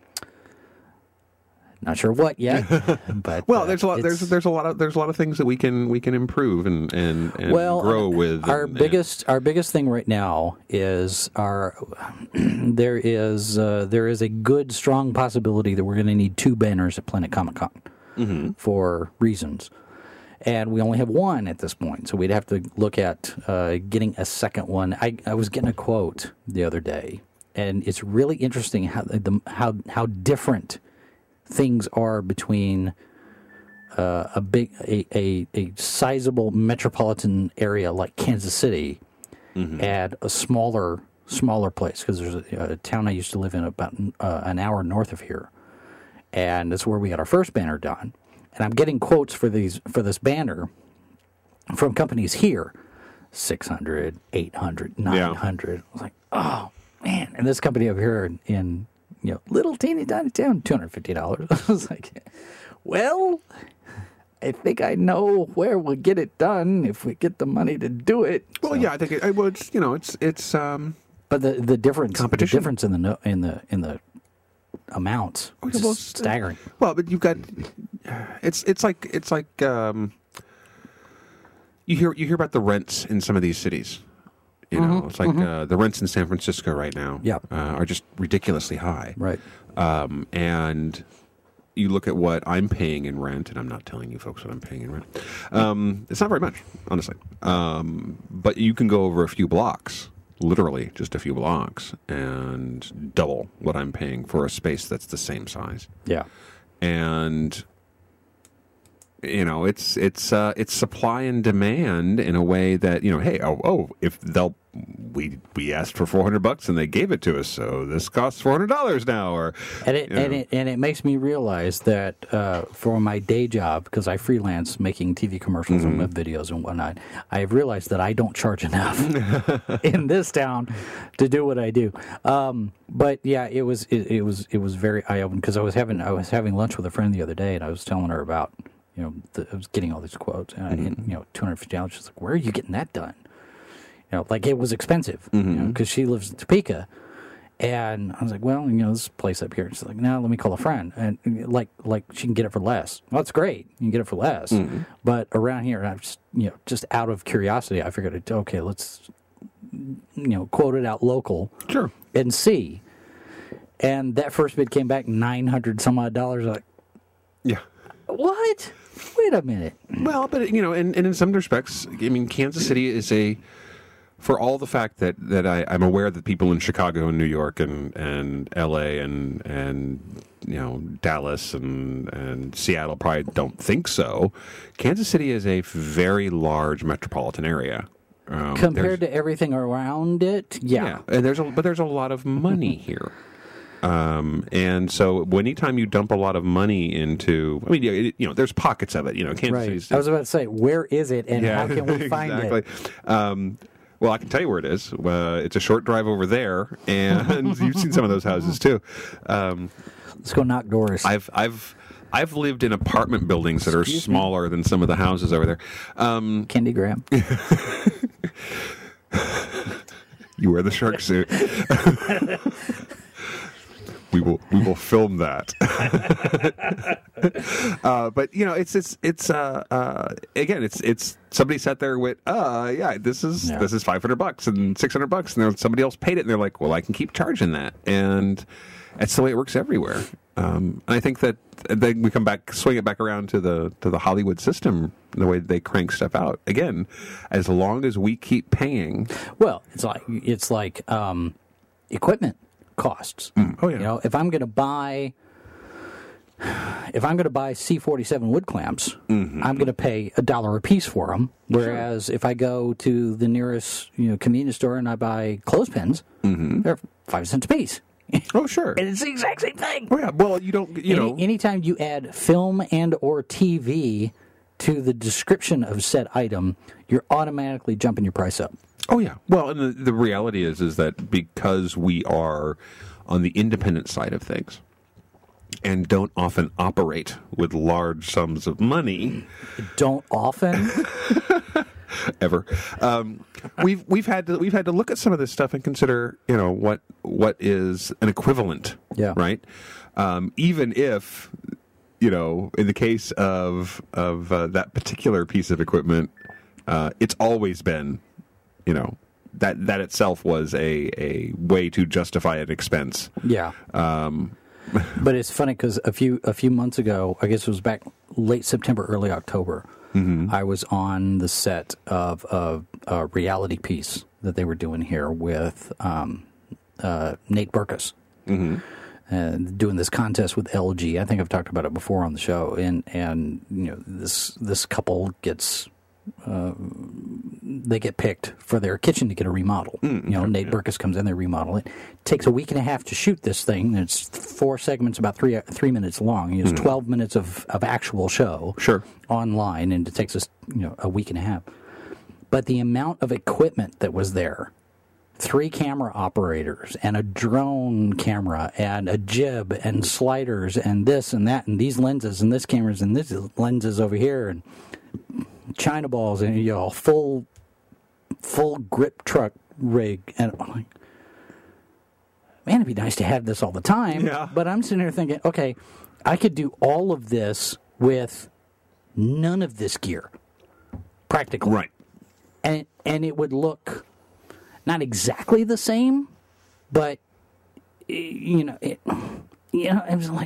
not sure what yet, but Well, uh, there's a lot. There's it's- there's a lot of there's a lot of things that we can we can improve and and, and well, grow with. Our and- biggest our biggest thing right now is our there is uh, there is a good strong possibility that we're going to need two banners at Planet Comic Con Mm-hmm. for reasons. And we only have one at this point, so we'd have to look at uh, getting a second one. I, I was getting a quote the other day, and it's really interesting how the how how different things are between uh, a big a, a a sizable metropolitan area like Kansas City and a smaller smaller place, because there's a, a town I used to live in about uh, an hour north of here, and that's where we got our first banner done. And I'm getting quotes for these for this banner from companies here, six hundred, eight hundred, nine hundred. I was like, oh man! And this company over here in, in you know little teeny tiny town, two hundred fifty dollars. I was like, well, I think I know where we'll get it done if we get the money to do it. Well, So- yeah, I think it, well, it's you know it's it's um. but the the difference Competition. the difference in the no, in the in the amounts Oh, is yeah, well, staggering. Well, but you've got it's it's like it's like um. You hear you hear about the rents in some of these cities. You know, it's like uh, the rents in San Francisco right now. Yeah. uh, are just ridiculously high. Right. Um, and you look at what I'm paying in rent, and I'm not telling you folks what I'm paying in rent. Um, it's not very much, honestly. Um, but you can go over a few blocks, literally just a few blocks, and double what I'm paying for a space that's the same size. Yeah. And you know, it's it's uh, it's supply and demand in a way that you know, hey, oh, oh if they'll we we asked for four hundred bucks and they gave it to us, so this costs four hundred dollars now, or And it, you and know. it and it makes me realize that uh, for my day job, because I freelance making T V commercials and web videos and whatnot, I have realized that I don't charge enough in this town to do what I do. Um, but yeah, it was it, it was it was very eye opening, because I was having I was having lunch with a friend the other day, and I was telling her about you know the, I was getting all these quotes, and, I, and you know two hundred fifty dollars. She's like, "Where are you getting that done?" You know, like it was expensive, you know, because she lives in Topeka. And I was like, well, you know, this place up here. She's like, no, let me call a friend. And like, like she can get it for less. Well, that's great. You can get it for less. But around here, I just, you know, just out of curiosity, I figured, okay, let's, you know, quote it out local Sure. and see. And that first bid came back nine hundred some odd dollars. Like, Yeah. what? Wait a minute. Well, but you know, and, and in some respects, I mean, Kansas City is a, for all the fact that, that I, I'm aware that people in Chicago and New York and, and L A and and you know Dallas and, and Seattle probably don't think so. Kansas City is a very large metropolitan area. Um, Compared there's- to everything around it, yeah. yeah, and there's a but there's a lot of money here. Um, and so anytime you dump a lot of money into, I mean, it, you know, there's pockets of it. You know, Kansas Right. City's I was about to say, where is it and yeah, how can we find exactly. it? Um, well, I can tell you where it is. Uh, it's a short drive over there, and you've seen some of those houses too. Um, Let's go knock doors. I've I've I've lived in apartment buildings that are Excuse me? smaller than some of the houses over there. Um, Candy Graham. you wear the shark suit. We will we will film that. uh, but you know, it's it's it's uh, uh, again, it's it's somebody sat there with, uh, yeah, this is Yeah. this is five hundred bucks and six hundred bucks, and then somebody else paid it, and they're like, well, I can keep charging that, and that's the way it works everywhere. Um, and I think that then we come back, swing it back around to the to the Hollywood system, the way they crank stuff out. Again, as long as we keep paying, Well, it's like it's like um, equipment costs. oh yeah, You know, if I'm going to buy, if I'm going to buy C forty-seven wood clamps, Mm-hmm. I'm going to pay a dollar a piece for them. Whereas if I go to the nearest you know convenience store and I buy clothespins, they're five cents a piece, oh sure, and it's the exact same thing. oh yeah. Well, you don't, you know, Any, anytime you add film and or T V to the description of said item, you're automatically jumping your price up. oh yeah. Well, and the, the reality is, is that because we are on the independent side of things, and don't often operate with large sums of money Don't often. ever. Um, we've we've had to we've had to look at some of this stuff and consider, you know, what what is an equivalent, Yeah. right? Um, even if, you know, in the case of of uh, that particular piece of equipment, uh, it's always been, you know, that that itself was a a way to justify an expense. Yeah. Um, But it's funny because a few a few months ago, I guess it was back late September, early October, Mm-hmm. I was on the set of a, a reality piece that they were doing here with um, uh, Nate Berkus. Mm-hmm. And doing this contest with L G. I think I've talked about it before on the show. And and you know this this couple gets uh, they get picked for their kitchen to get a remodel. Mm, you know, Nate Berkus comes in, they remodel it. Takes a week and a half to shoot this thing. It's four segments, about three three minutes long. It's twelve minutes of, of actual show Sure. online, and it takes us you know a week and a half. But the amount of equipment that was there. Three camera operators and a drone camera and a jib and sliders and this and that and these lenses and this cameras and this lenses over here and China balls and you know full full grip truck rig and I'm like, man, it'd be nice to have this all the time. Yeah. But I'm sitting here thinking, okay, I could do all of this with none of this gear, practically, Right. and and it would look. Not exactly the same, but you know, it, you know, it was like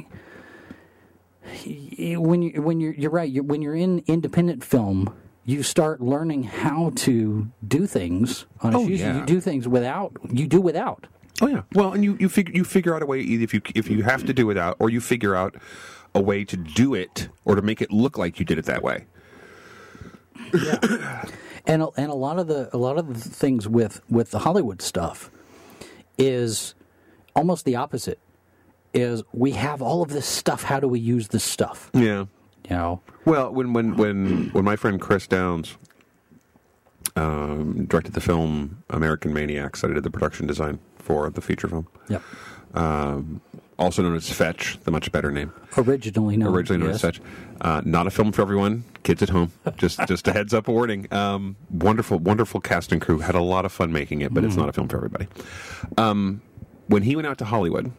when you when you're you're right. You're, when you're in independent film, you start learning how to do things on a Oh, shoot. yeah. You do things without. You do without. Oh yeah. Well, and you you figure you figure out a way either if you if you have to do without, or you figure out a way to do it or to make it look like you did it that way. And a- and a lot of the a lot of the things with, with the Hollywood stuff is almost the opposite. Is we have all of this stuff. How do we use this stuff? Yeah. You know. Well, when when when when my friend Chris Downs um, directed the film American Maniacs, I did the production design for the feature film. Yep. Um, also known as Fetch, the much better name. Originally known. Originally known yes. as Fetch. Uh, not a film for everyone. Kids at home. Just just a heads up warning. Um, wonderful, wonderful cast and crew. Had a lot of fun making it, but it's not a film for everybody. Um, when he went out to Hollywood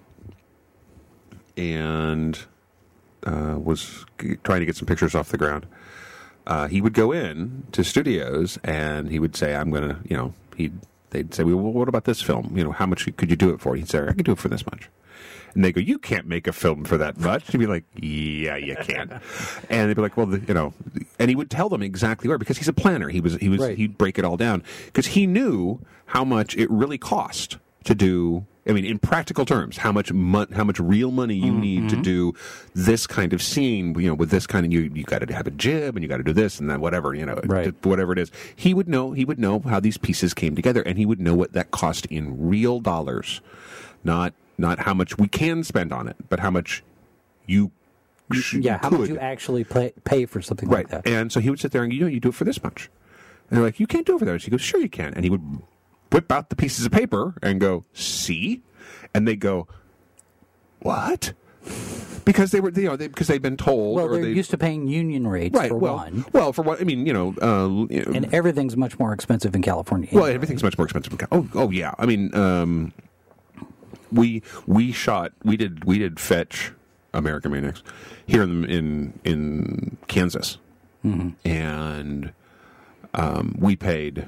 and uh, was g- trying to get some pictures off the ground, uh, he would go in to studios and he would say, "I'm going to," you know, he they'd say, "Well, what about this film? You know, how much could you do it for?" He'd say, "I could do it for this much." And they go, "You can't make a film for that much." He'd be like, "Yeah, you can." And they'd be like, "Well, the, you know," and he would tell them exactly where, because he's a planner. He was, he was, Right. he'd break it all down because he knew how much it really cost to do. I mean, in practical terms, how much mon- how much real money you need to do this kind of scene. You know, with this kind of you, you got to have a jib and you got to do this and that, whatever. You know, Right. whatever it is. He would know. He would know how these pieces came together, and he would know what that cost in real dollars, not. Not how much we can spend on it, but how much you sh- Yeah, how could. much you actually pay, pay for something Right. like that. And so he would sit there and, you know, you do it for this much. And they're like, "You can't do it for that." He goes, "Sure you can." And he would whip out the pieces of paper and go, "See?" And they go, "What?" Because they were, you know, they, because they've been told. Well, or they're they, used to paying union rates right. for well, one, well, for what I mean, you know, uh, you know and everything's much more expensive in California. well, anyway. everything's much more expensive. In Cal- oh, oh yeah. I mean, um, we we shot we did we did Fetch American Maniacs, here in in in Kansas, mm-hmm. and um, we paid.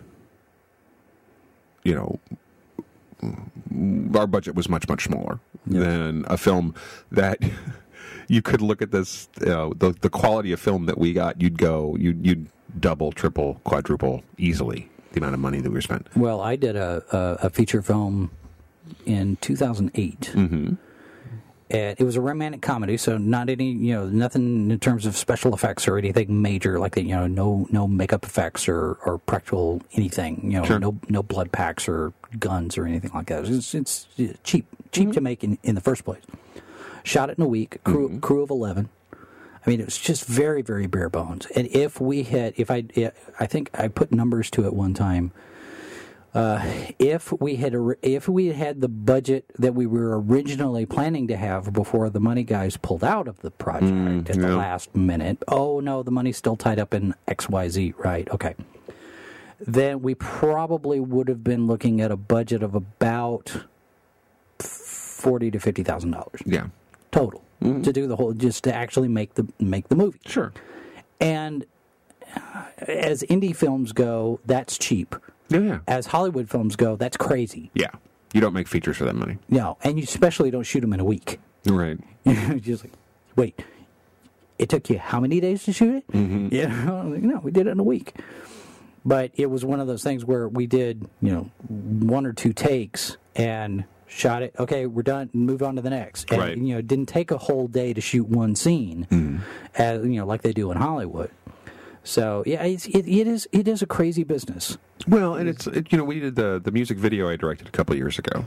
You know, our budget was much much smaller yeah. than a film that you could look at this. Uh, the the quality of film that we got, you'd go, you'd you'd double, triple, quadruple easily the amount of money that we spent. Well, I did a a, a feature film in two thousand eight. Mm-hmm. And it was a romantic comedy, so not any, you know, nothing in terms of special effects or anything major like that. You know, no no makeup effects or, or practical anything. You know, sure. no no blood packs or guns or anything like that. It's, it's cheap cheap mm-hmm. to make in, in the first place. Shot it in a week. Crew mm-hmm. crew of eleven. I mean, it was just very very bare bones. And if we had, if I, I think I put numbers to it one time. Uh, if we had if we had the budget that we were originally planning to have before the money guys pulled out of the project mm, at yeah. the last minute, oh no, the money's still tied up in X Y Z, right? Okay, then we probably would have been looking at a budget of about forty to fifty thousand dollars. Yeah, total mm-hmm. to do the whole, just to actually make the make the movie. Sure, and as indie films go, that's cheap. Yeah, yeah. As Hollywood films go, that's crazy. Yeah. You don't make features for that money. No, and you especially don't shoot them in a week. Right. You're just like, wait, it took you how many days to shoot it? Mm-hmm. Yeah, no, we did it in a week. But it was one of those things where we did, you know, one or two takes and shot it. Okay, we're done. Move on to the next. And, right. you know, it didn't take a whole day to shoot one scene, mm-hmm. as you know, like they do in Hollywood. So yeah, it's, it, it is it is a crazy business. Well, and it's it, you know we did the the music video I directed a couple of years ago.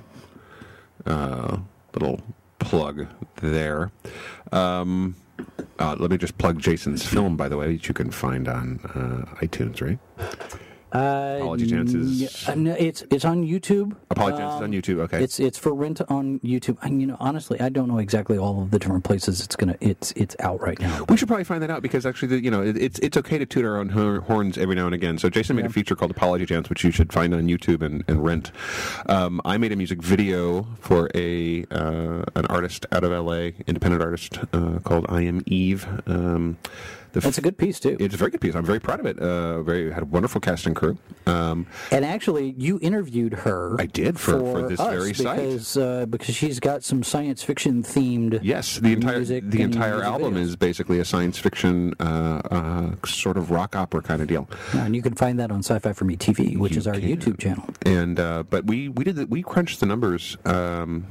Uh, little plug there. Um, uh, let me just plug Jason's film, by the way, that you can find on uh, iTunes, right? Uh, Apology Chances. Uh, no, it's it's on YouTube. Apology Chances um, on YouTube. Okay. It's it's for rent on YouTube. And you know, honestly, I don't know exactly all of the different places it's gonna it's it's out right now. We should probably find that out because actually, the, you know, it, it's it's okay to toot our own horns every now and again. So Jason made yeah. a feature called Apology Chance, which you should find on YouTube and, and rent. Um, I made a music video for a uh, an artist out of L A, independent artist uh, called I Am Eve. Um, The That's a good piece too. It's a very good piece. I'm very proud of it. Uh, very had a wonderful cast and crew. Um, and actually, you interviewed her. I did for, for, for this us very because, site uh, because she's got some science fiction themed. Yes, the entire the entire album videos. is basically a science fiction uh, uh, sort of rock opera kind of deal. Yeah, and you can find that on Sci-Fi for Me T V, which you is our can. YouTube channel. And uh, but we we did the, we crunched the numbers um,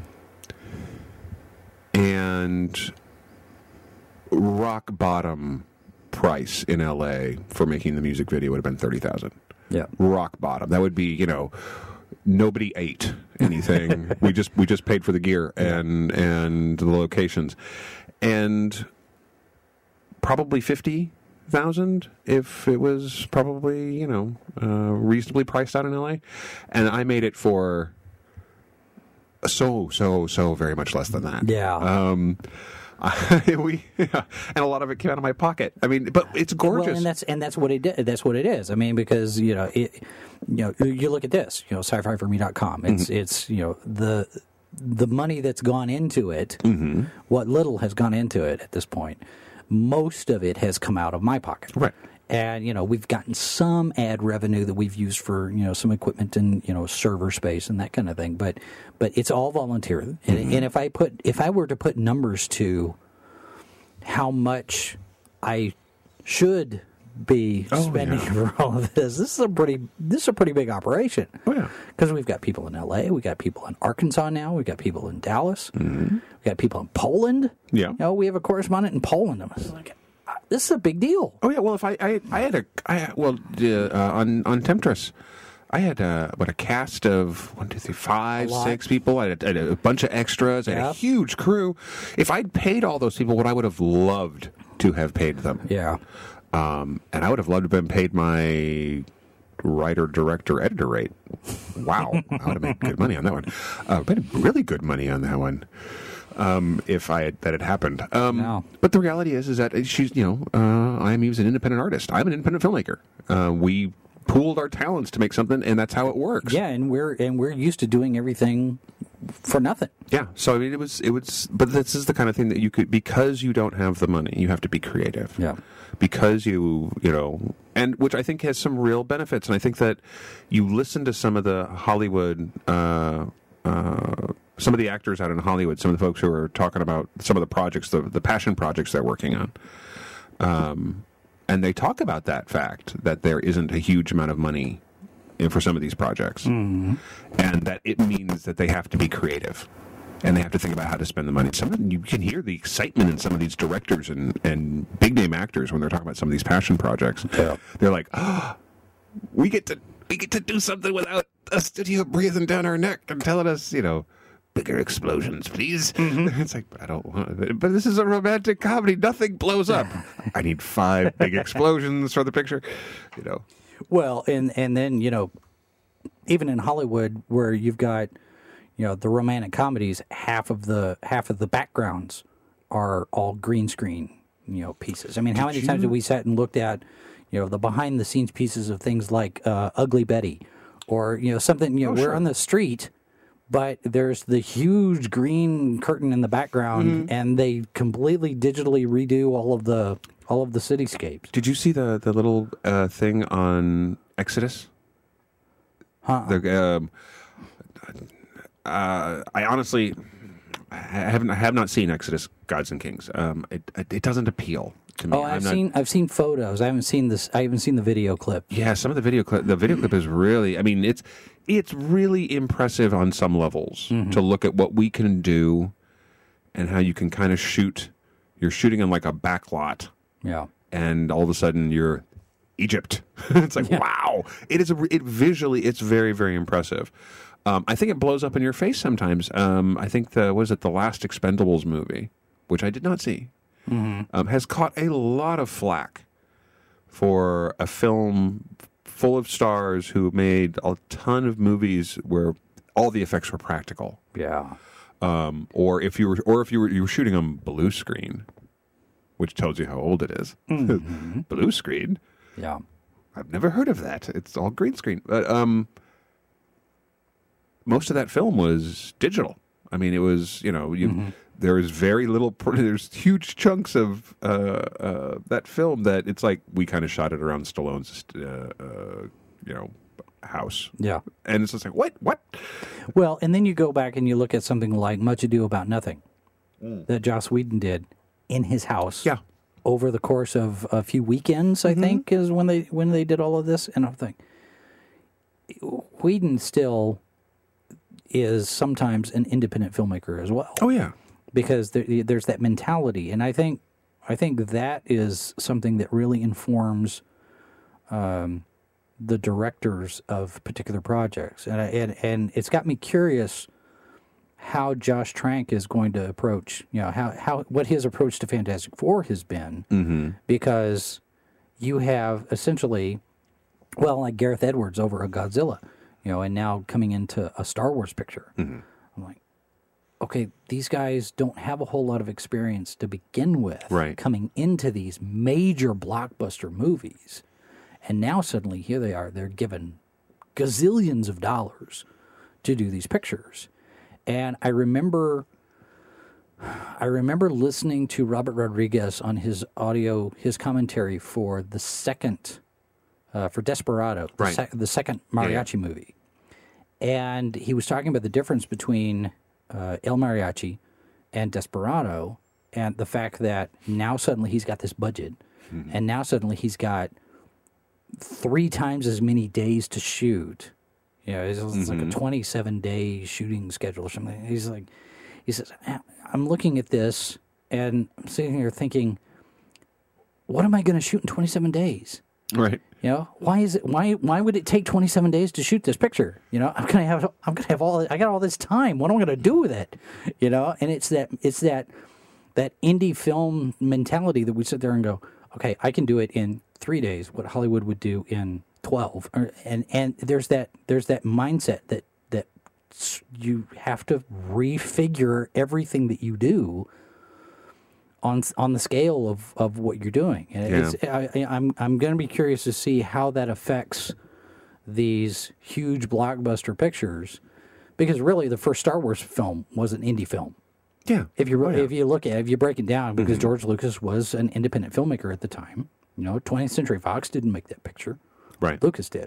and rock bottom price in L A for making the music video would have been thirty thousand. Yeah, rock bottom. That would be, you know, nobody ate anything. we just we just paid for the gear and yeah. and the locations, and probably fifty thousand if it was probably you know uh, reasonably priced out in L A, and I made it for so so so very much less than that. Yeah. Um, we yeah, and a lot of it came out of my pocket. I mean, but it's gorgeous. Well, and that's and that's what it did. That's what it is. I mean, because you know, it, you know, you look at this. You know, sci fi for me dot com. It's mm-hmm. it's you know the the money that's gone into it. Mm-hmm. What little has gone into it at this point, most of it has come out of my pocket. Right. And, you know, we've gotten some ad revenue that we've used for, you know, some equipment and, you know, server space and that kind of thing. But but it's all volunteer. And, mm-hmm. and if I put if I were to put numbers to how much I should be oh, spending yeah. for all of this, this is a pretty this is a pretty big operation. Oh, yeah. Because we've got people in L A, we've got people in Arkansas now, we've got people in Dallas, mm-hmm. we've got people in Poland. Yeah. You know, we have a correspondent in Poland. I was like, this is a big deal. Oh yeah, well if I I, I had a I well uh, on on Temptress, I had a what a cast of one two three five six people. I had, a, I had a bunch of extras. I had yep. a huge crew. If I'd paid all those people what I would have loved to have paid them. Yeah, um, and I would have loved to have been paid my writer, director, editor rate. Wow, I would have made good money on that one. Uh, made really good money on that one. Um, if I had, that had happened. Um, no. But the reality is, is that she's, you know, uh, I am he was an independent artist. I'm an independent filmmaker. Uh, we pooled our talents to make something, and that's how it works. Yeah, and we're and we're used to doing everything for nothing. Yeah. So I mean, it was it was, but this is the kind of thing that you could, because you don't have the money, you have to be creative. Yeah. Because you you know, and which I think has some real benefits, and I think that you listen to some of the Hollywood. Uh, uh, some of the actors out in Hollywood, some of the folks who are talking about some of the projects, the, the passion projects they're working on. Um, and they talk about that fact that there isn't a huge amount of money in, for some of these projects. Mm-hmm. And that it means that they have to be creative. And they have to think about how to spend the money. Some of them, you can hear the excitement in some of these directors and, and big-name actors when they're talking about some of these passion projects. Yeah. They're like, oh, we get to we get to do something without a studio breathing down our neck and telling us, you know, bigger explosions, please. Mm-hmm. It's like, but I don't want it. But this is a romantic comedy. Nothing blows up. I need five big explosions for the picture, you know. Well, and and then, you know, even in Hollywood, where you've got, you know, the romantic comedies, half of the half of the backgrounds are all green screen, you know, pieces. I mean, how Did many you... times have we sat and looked at, you know, the behind the scenes pieces of things like uh, Ugly Betty, or, you know, something, you know, oh, we're sure. on the street, but there's the huge green curtain in the background, mm-hmm. and they completely digitally redo all of the all of the cityscapes. Did you see the the little uh, thing on Exodus? Huh. The, um, uh, I honestly, I haven't, I have not seen Exodus: Gods and Kings. Um, it it doesn't appeal to me. Oh, I've I'm seen not, I've seen photos. I haven't seen this. I haven't seen the video clip. Yeah, some of the video clip. The video clip is really. I mean, it's it's really impressive on some levels mm-hmm. to look at what we can do, and how you can kind of shoot. You're shooting on like a back lot. Yeah. And all of a sudden you're Egypt. It's like, yeah. wow. It is a, it visually, it's very, very impressive. Um, I think it blows up in your face sometimes. Um, I think the, was it the last Expendables movie, which I did not see, mm-hmm. um, has caught a lot of flack for a film full of stars who made a ton of movies where all the effects were practical. Yeah. Um, or if you were, or if you were, you were shooting on blue screen, which tells you how old it is. Mm-hmm. Blue screen. Yeah. I've never heard of that. It's all green screen. But um, most of that film was digital. I mean, it was, you know, you, mm-hmm. there was very little, there's huge chunks of uh, uh, that film that it's like we kind of shot it around Stallone's, uh, uh, you know, house. Yeah. And it's just like, what? What? Well, and then you go back and you look at something like Much Ado About Nothing mm. that Joss Whedon did in his house. Yeah. Over the course of a few weekends, I mm-hmm. think, is when they when they did all of this. And I'm thinking, Whedon still is sometimes an independent filmmaker as well. Oh yeah, because there, there's that mentality, and I think I think that is something that really informs um, the directors of particular projects, and I, and and it's got me curious how Josh Trank is going to approach, you know, how, how what his approach to Fantastic Four has been, mm-hmm. because you have essentially, well, like Gareth Edwards over a Godzilla, you know, and now coming into a Star Wars picture. Mm-hmm. I'm like, okay, these guys don't have a whole lot of experience to begin with, right. coming into these major blockbuster movies, and now suddenly here they are, they're given gazillions of dollars to do these pictures. And I remember, I remember listening to Robert Rodriguez on his audio, his commentary for the second, uh, for Desperado, the, right. sec- the second mariachi yeah. movie, and he was talking about the difference between uh, El Mariachi and Desperado, and the fact that now suddenly he's got this budget, mm-hmm. and now suddenly he's got three times as many days to shoot. You know, it's, it's mm-hmm. like a twenty-seven day shooting schedule or something. He's like, he says, I'm looking at this and I'm sitting here thinking, what am I going to shoot in twenty-seven days? Right. You know, why is it? Why why would it take twenty-seven days to shoot this picture? You know, I'm gonna have I'm gonna have all I got all this time. What am I gonna do with it? You know, and it's that it's that that indie film mentality that we sit there and go, okay, I can do it in three days. What Hollywood would do in twelve, or, and and there's that there's that mindset that that you have to refigure everything that you do on on the scale of, of what you're doing. And yeah. it's, I, I'm I'm going to be curious to see how that affects these huge blockbuster pictures, Because really, the first Star Wars film was an indie film. Yeah. If you Oh, yeah. if you look at it, if you break it down, because George Lucas was an independent filmmaker at the time. You know, twentieth Century Fox didn't make that picture. Right. Lucas did.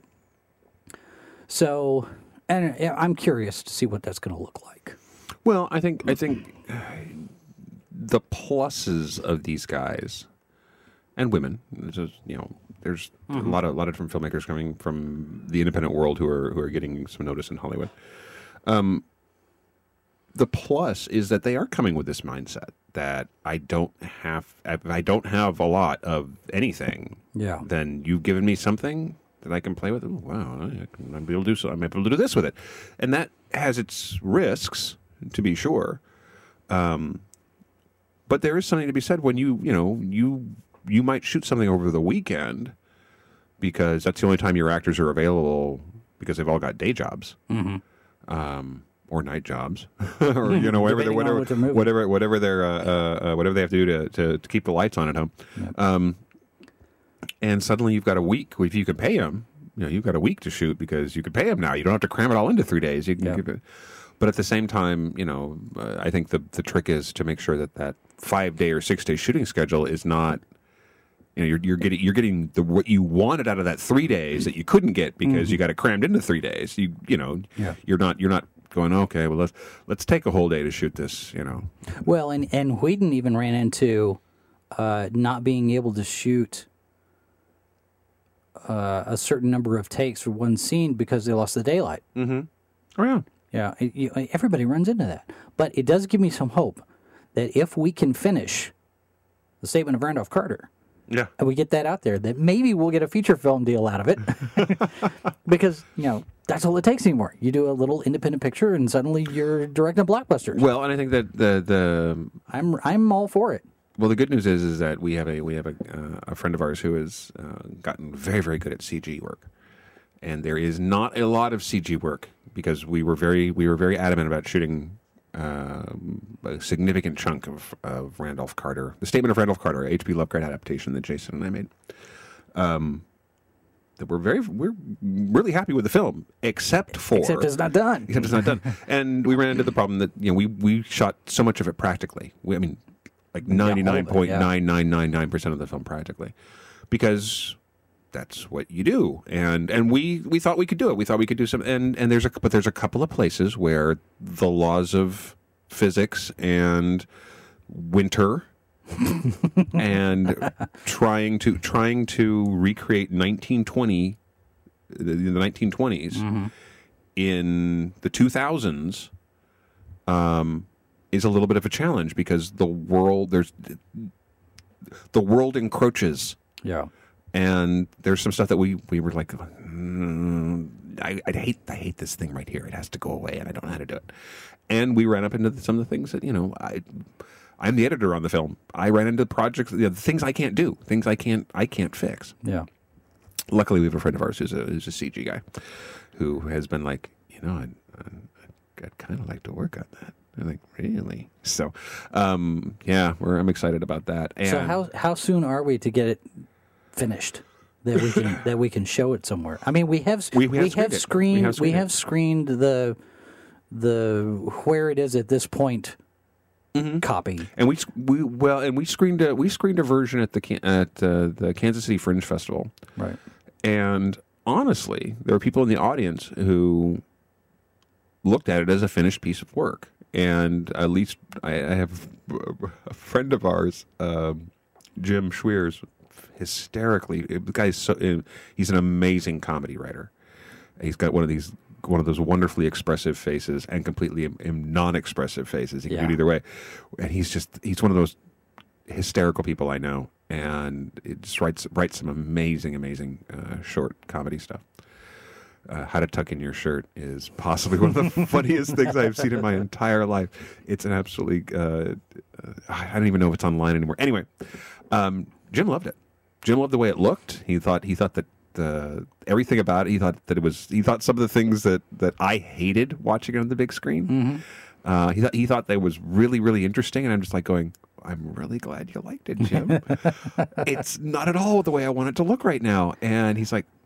So, and uh, I'm curious to see what that's going to look like. Well, I think I think the pluses of these guys and women, there's a, you know, there's a lot of a lot of different filmmakers coming from the independent world who are who are getting some notice in Hollywood. Um, the plus is that they are coming with this mindset that I don't have if I don't have a lot of anything. Yeah. Then you've given me something that I can play with. Ooh, wow, I can, I'm able to do so. I'm able to do this with it, and that has its risks, to be sure. Um, but there is something to be said when you you know you you might shoot something over the weekend because that's the only time your actors are available because they've all got day jobs. Mm-hmm. Um, or night jobs, or you know whatever Depending on whatever what they're moving. whatever whatever they're uh, uh, uh, whatever they have to do to, to, to keep the lights on at home. Yep. Um, and suddenly you've got a week. If you can pay them, you know you've got a week to shoot because you can pay them now. You don't have to cram it all into three days. You can, Yep. keep it. But at the same time, you know, uh, I think the the trick is to make sure that that five day or six day shooting schedule is not. You know, you're, you're getting you're getting the what you wanted out of that three days that you couldn't get because you got it crammed into three days. You you know, Yeah. you're not you're not going okay. Well, let's let's take a whole day to shoot this. You know, Well, and, and Whedon even ran into uh, not being able to shoot uh, a certain number of takes for one scene because they lost the daylight. oh yeah, Yeah, it- you- everybody runs into that. But it does give me some hope that if we can finish the statement of Randolph Carter, yeah. and we get that out there, that maybe we'll get a feature film deal out of it. Because, you know, that's all it takes anymore. You do a little independent picture and suddenly you're directing blockbusters. Well, and I think that the the I'm I'm all for it. well the good news is is that we have a we have a uh, a friend of ours who has uh, gotten very very good at C G work, and there is not a lot of C G work because we were very we were very adamant about shooting. Uh, a significant chunk of, of Randolph Carter, the Statement of Randolph Carter, H P Lovecraft adaptation that Jason and I made. Um, that we're very, we're really happy with the film, except for Except it's not done. except it's not done. And we ran into the problem that you know we we shot so much of it practically. We, I mean, like ninety nine point nine nine nine nine percent of the film practically, because that's what you do. And and we we thought we could do it. We thought we could do some. And and there's a but there's a couple of places where the laws of physics and winter and trying to trying to recreate nineteen twenty the, the nineteen twenties Mm-hmm. in the two thousands um, is a little bit of a challenge because the world there's the world encroaches. Yeah. And there's some stuff that we, we were like, mm, I, I hate I hate this thing right here. It has to go away, and I don't know how to do it. And we ran up into some of the things that you know. I I'm the editor on the film. I ran into projects, you know, the things I can't do, things I can't I can't fix. Yeah. Luckily, we have a friend of ours who's a who's a C G guy, who has been like, you know, I'd, I'd, I'd kind of like to work on that. I'm like, really? So, um, yeah, we're I'm excited about that. And So how how soon are we to get it finished that we can that we can show it somewhere? I mean, we have We- we, we have have, screened it. We screened have we screened have it. screened the the where it is at this point Mm-hmm. copy. And we we well, and we screened a we screened a version at the Can- at uh, the Kansas City Fringe Festival. Right. And honestly, there were people in the audience who looked at it as a finished piece of work. And at least I, I have a friend of ours, um, Jim Schweers, hysterically. The guy's so he's an amazing comedy writer. He's got one of these one of those wonderfully expressive faces and completely im- im- non-expressive faces. He can do Yeah. it either way. And he's just he's one of those hysterical people I know, and it just writes writes some amazing, amazing uh, short comedy stuff. Uh, How to Tuck in Your Shirt is possibly one of the funniest things I've seen in my entire life. It's an absolutely uh, uh, I don't even know if it's online anymore. Anyway, um, Jim loved it. Jim loved the way it looked. He thought he thought that the everything about it. He thought that it was. He thought some of the things that, that I hated watching it on the big screen. Mm-hmm. Uh, he thought he thought that was really really interesting, and I'm just like going, I'm really glad you liked it, Jim. It's not at all the way I want it to look right now. And he's like,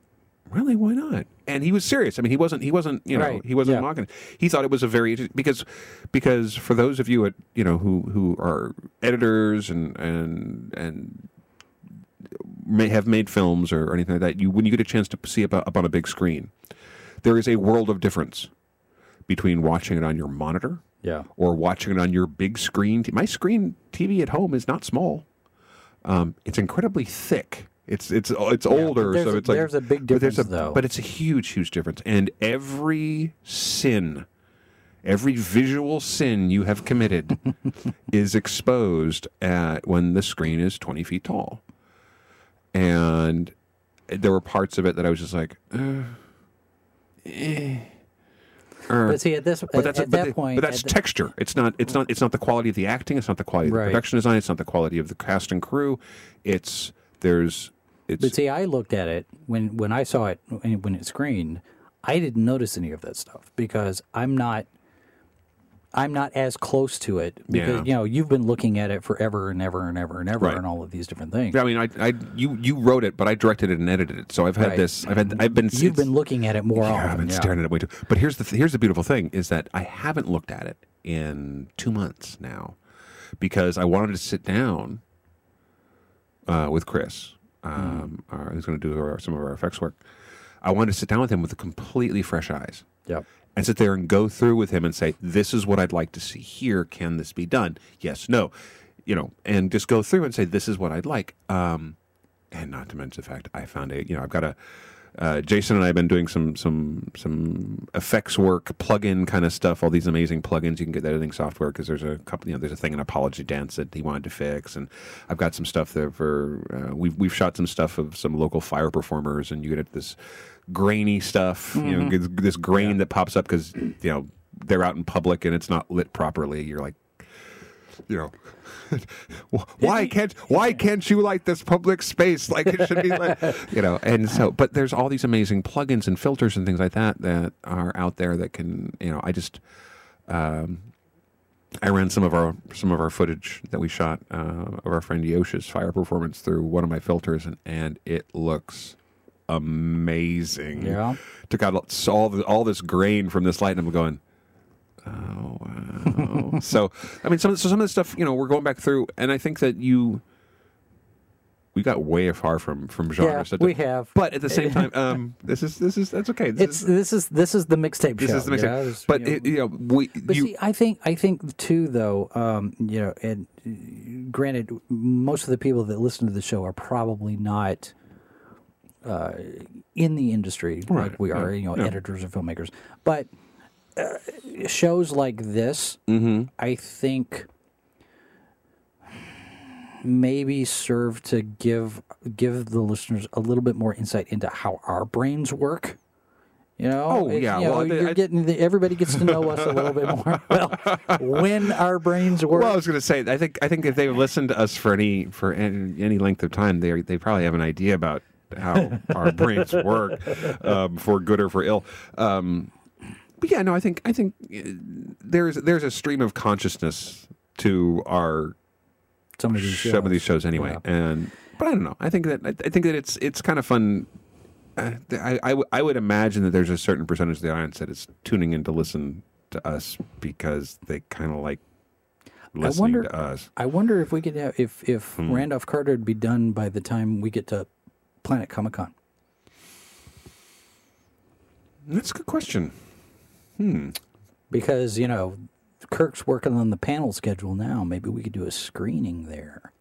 really, why not? And he was serious. I mean, he wasn't. He wasn't. You know, Right. he wasn't Yeah. mocking. He thought it was a very because because for those of you at you know who who are editors and and and may have made films or, or anything like that, you when you get a chance to see it up, up on a big screen, there is a world of difference between watching it on your monitor Yeah. or watching it on your big screen. My screen T V at home is not small. Um, it's incredibly thick. It's it's it's older, there's so a- it's like there's a big but there's difference, a, though. But it's a huge, huge difference. And every sin, every visual sin you have committed, is exposed at when the screen is twenty feet tall. And there were parts of it that I was just like, uh, eh. Or- But see, at this but that's at but, that the- point, but that's at the- texture. It's not. It's not. It's not the quality of the acting. It's not the quality of the Right. production design. It's not the quality of the cast and crew. It's there's. It's But see, I looked at it when when I saw it when when it screened. I didn't notice any of that stuff because I'm not. I'm not as close to it because Yeah. you know you've been looking at it forever and ever and ever and ever Right. and all of these different things. I mean, I, I, you, you wrote it, but I directed it and edited it. So I've had Right. this. I've had. I've been. You've it's- been looking at it more Yeah, often. I've been yeah. staring at it way too. But here's the th- here's the beautiful thing is that I haven't looked at it in two months now, because I wanted to sit down uh, with Chris, um, Hmm. uh, who's going to do our, some of our effects work. I wanted to sit down with him with completely fresh eyes. Yep. And sit there and go through with him and say, this is what I'd like to see here. Can this be done? Yes, no. You know, and just go through and say, this is what I'd like. Um, and not to mention the fact I found a, you know, I've got a, uh, Jason and I have been doing some some some effects work, plug-in kind of stuff, all these amazing plugins. You can get that editing software because there's a couple, you know, there's a thing in Apology Dance that he wanted to fix. And I've got some stuff there for, uh, we've, we've shot some stuff of some local fire performers, and you get this grainy stuff, you know, this, this grain that pops up because, you know, they're out in public and it's not lit properly. You're like, you know, why can't why can't you light this public space like it should be lit? You know, and so, but there's all these amazing plugins and filters and things like that that are out there that can, you know, I just, um, I ran some of our some of our footage that we shot uh, of our friend Yosh's fire performance through one of my filters, and, and it looks amazing. Yeah. Took out all the, all this grain from this light, and I'm going, oh wow. So I mean, some so some of the stuff, you know, we're going back through, and I think that you we got way far from from genre. Yeah, so we have. But at the same time, um, this is this is that's okay. This It's is, this is this is the mixtape show. this is the you mixtape. know, it's, But you know, it, you know, we But you see, I think I think too, though. Um, you know, and uh, granted, most of the people that listen to the show are probably not uh, in the industry Right, like we are. yeah, You know, yeah. editors or filmmakers. But uh, shows like this, Mm-hmm. I think, maybe serve to give give the listeners a little bit more insight into how our brains work. You know, Oh, It- yeah, you know, well, they- you're I- getting the, everybody gets to know us a little bit more. Well, when our brains work. Well, I was going to say, I think I think if they've listened to us for any for any, any length of time, they they probably have an idea about how our brains work, um, for good or for ill. Um, but yeah, no, I think I think uh, there's there's a stream of consciousness to our some of these shows. some of these shows anyway, Yeah. and but I don't know. I think that I, I think that it's it's kind of fun. Uh, I, I, w- I would imagine that there's a certain percentage of the audience that is tuning in to listen to us because they kind of like listening wonder- to us. I wonder if we could have if if Hmm. Randolph Carter would be done by the time we get to Planet Comic Con. That's a good question. Because, you know, Kirk's working on the panel schedule now. Maybe we could do a screening there.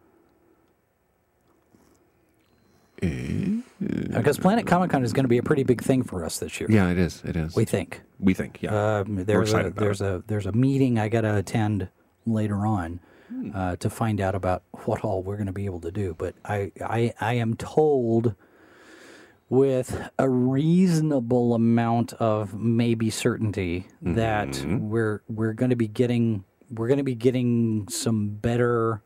Because Planet Comic Con is going to be a pretty big thing for us this year. Yeah, it is. It is. We think. We think. Yeah. Um, We're there's a excited about there's it. a there's a meeting I got to attend later on uh, to find out about what all we're going to be able to do. But I, I I am told with a reasonable amount of maybe certainty that Mm-hmm. we're we're going to be getting we're going to be getting some better.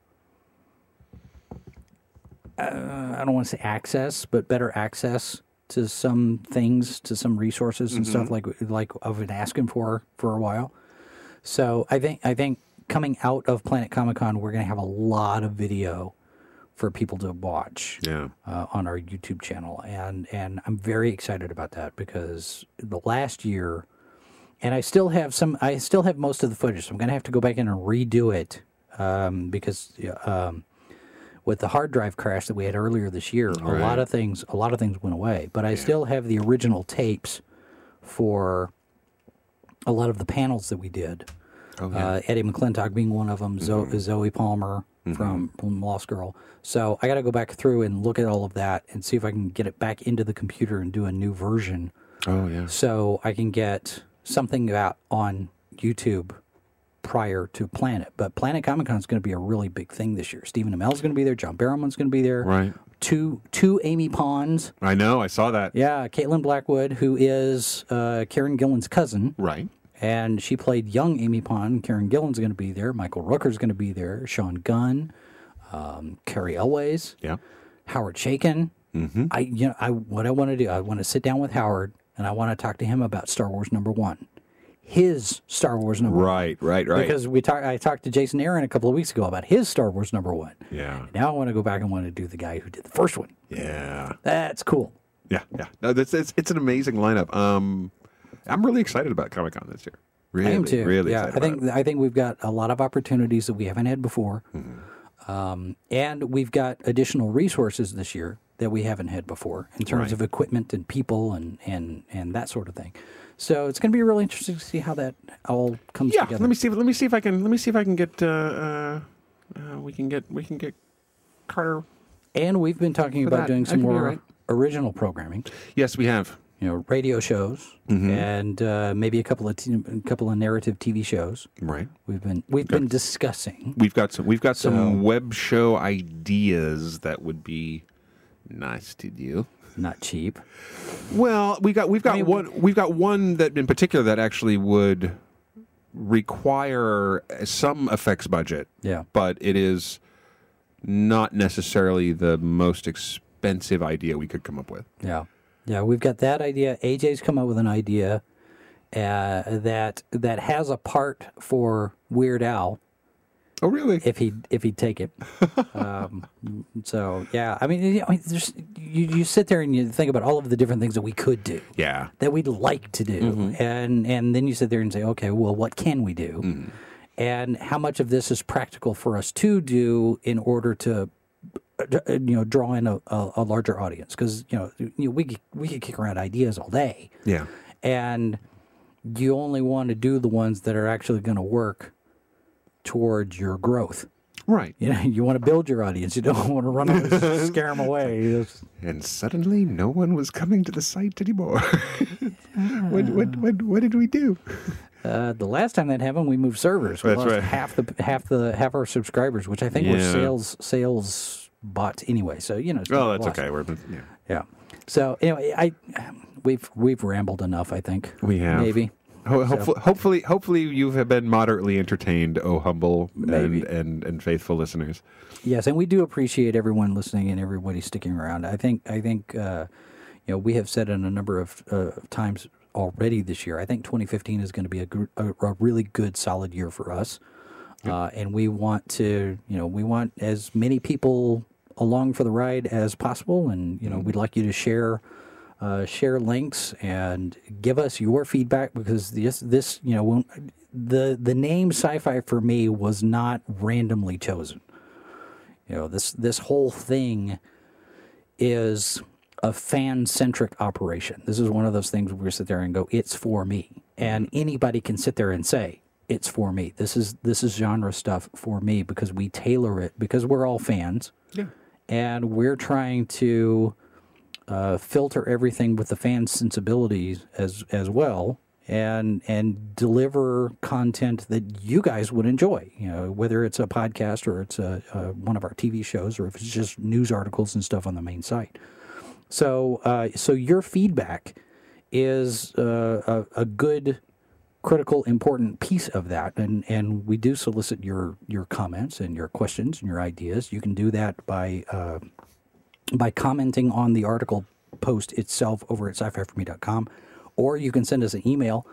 Uh, I don't want to say access, but better access to some things, to some resources and stuff like like I've been asking for for a while. So I think I think coming out of Planet Comic Con, we're going to have a lot of video for people to watch Yeah. uh, on our YouTube channel, and and I'm very excited about that because the last year, and I still have some, I still have most of the footage, so I'm going to have to go back in and redo it um, because um, with the hard drive crash that we had earlier this year, Right. a lot of things, a lot of things went away, but I still have the original tapes for a lot of the panels that we did. Oh, yeah. Uh, Eddie McClintock being one of them, Zo- Zoe Palmer from, from Lost Girl. So I got to go back through and look at all of that and see if I can get it back into the computer and do a new version, Oh, yeah. so I can get something out on YouTube prior to Planet. But Planet Comic Con is going to be a really big thing this year. Stephen Amell's going to be there. John Barrowman's going to be there. Right. Two two Amy Ponds. I know. I saw that. Yeah, Caitlin Blackwood, who is uh, Karen Gillan's cousin. Right. And she played young Amy Pond. Karen Gillan's going to be there. Michael Rooker's going to be there. Sean Gunn, um, Carrie Elways, Yeah. Howard Chaykin. Mm-hmm. I, you know, I what I want to do. I want to sit down with Howard and I want to talk to him about Star Wars Number One, his Star Wars Number One. Right. Right. Right. Because we talked. I talked to Jason Aaron a couple of weeks ago about his Star Wars Number One. Yeah. Now I want to go back and want to do the guy who did the first one. Yeah. That's cool. Yeah. Yeah. No, that's it's, it's an amazing lineup. Um, I'm really excited about Comic Con this year. Really, I am too. Really yeah, excited I think about it. I think we've got a lot of opportunities that we haven't had before, Mm-hmm. um, and we've got additional resources this year that we haven't had before in terms Right. of equipment and people and, and, and that sort of thing. So it's going to be really interesting to see how that all comes Yeah. together. Let me see. Let me see if I can. Let me see if I can get. Uh, uh, uh, we can get. We can get Carter. And we've been talking For about that, doing that some could be more all right. original programming. Yes, we have. You know, radio shows Mm-hmm. and uh, maybe a couple of t- a couple of narrative T V shows. Right. We've been we've been discussing. We've got some. We've got So- some web show ideas that would be nice to do. Not cheap. Well, we got we've got I mean, one we've got one that in particular that actually would require some effects budget. Yeah. But it is not necessarily the most expensive idea we could come up with. Yeah, yeah, we've got that idea. A J's come up with an idea uh, that that has a part for Weird Al Oh, really? if he if he'd take it. um, so yeah, I mean, you, know, there's, you you sit there and you think about all of the different things that we could do, Yeah. that we'd like to do, Mm-hmm. and and then you sit there and say, okay, well, what can we do, Mm-hmm. and how much of this is practical for us to do in order to uh, you know, draw in a, a, a larger audience, because you know, you know we could- we could kick around ideas all day, Yeah. and you only want to do the ones that are actually going to work towards your growth. Right. You know, you want to build your audience. You don't want to run off and scare them away. It's- And suddenly, no one was coming to the site anymore. what, what, what, what did we do? Uh, the last time that happened, we moved servers. We That's lost right. half the half the half our subscribers, which I think were Yeah. sales sales bots anyway. So you know, it's Oh, not that's lost. okay. We're yeah. Yeah. So anyway, I we've we've rambled enough. I think We have. maybe. Ho- hopefully, hopefully, hopefully, you have been moderately entertained, oh humble and, Maybe. and and faithful listeners. Yes, and we do appreciate everyone listening and everybody sticking around. I think I think uh, you know, we have said it a number of uh, times already this year. I think twenty fifteen is going to be a, gr- a, a really good, solid year for us, uh, and we want to you know we want as many people along for the ride as possible, and you know we'd like you to share. Uh, share links and give us your feedback, because this this you know when, the the name Sci-Fi for Me was not randomly chosen. You know, this this whole thing is a fan-centric operation. This is one of those things where we sit there and go, "It's for me," and anybody can sit there and say, "It's for me." This is this is genre stuff for me, because we tailor it, because we're all fans, Yeah. and we're trying to uh, filter everything with the fan sensibilities as as well, and and deliver content that you guys would enjoy. You know, whether it's a podcast or it's a, a one of our T V shows, or if it's just news articles and stuff on the main site. So, uh, so your feedback is uh, a, a good, critical, important piece of that, and and we do solicit your your comments and your questions and your ideas. You can do that by uh, by commenting on the article post itself over at sci fi for me dot com, or you can send us an email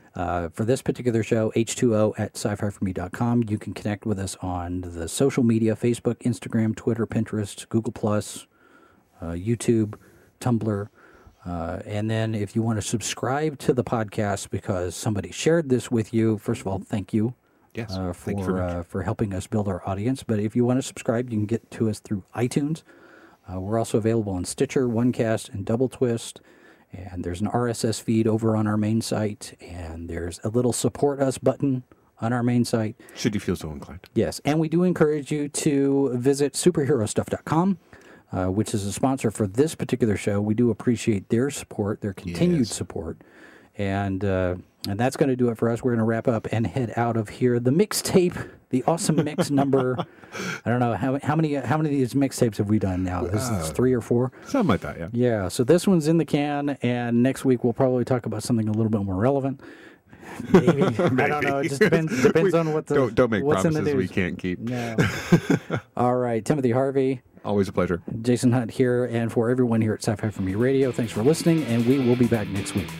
Uh, for this particular show, H two O at sci fi for me dot com. You can connect with us on the social media, Facebook, Instagram, Twitter, Pinterest, Google Plus, uh, YouTube, Tumblr. Uh, and then if you want to subscribe to the podcast because somebody shared this with you, first of all, thank you. Yes, uh, thank you for very much. uh, for helping us build our audience. But if you want to subscribe, you can get to us through iTunes. Uh, we're also available on Stitcher, OneCast, and Double Twist. And there's an R S S feed over on our main site. And there's a little support us button on our main site. Should you feel so inclined. Yes, and we do encourage you to visit superhero stuff dot com, uh, which is a sponsor for this particular show. We do appreciate their support, their continued Yes. support. And uh, and that's going to do it for us. We're going to wrap up and head out of here. The mixtape, the awesome mix number. I don't know how how many how many of these mixtapes have we done now? This is three or four. Something like that, yeah. Yeah. So this one's in the can, and next week we'll probably talk about something a little bit more relevant. Maybe, I don't know. It just depends depends We- on what the don't, don't make what's in promises the we news. can't keep. No. All right, Timothy Harvey, Always a pleasure. Jason Hunt here, and for everyone here at Sci-Fi For Me Radio, thanks for listening, and we will be back next week.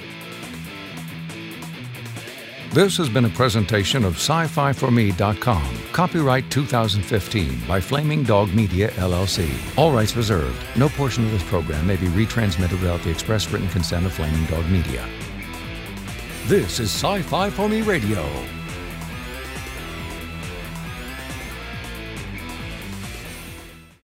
This has been a presentation of sci fi for me dot com. Copyright two thousand fifteen by Flaming Dog Media, L L C. All rights reserved. No portion of this program may be retransmitted without the express written consent of Flaming Dog Media. This is Sci-Fi for Me Radio.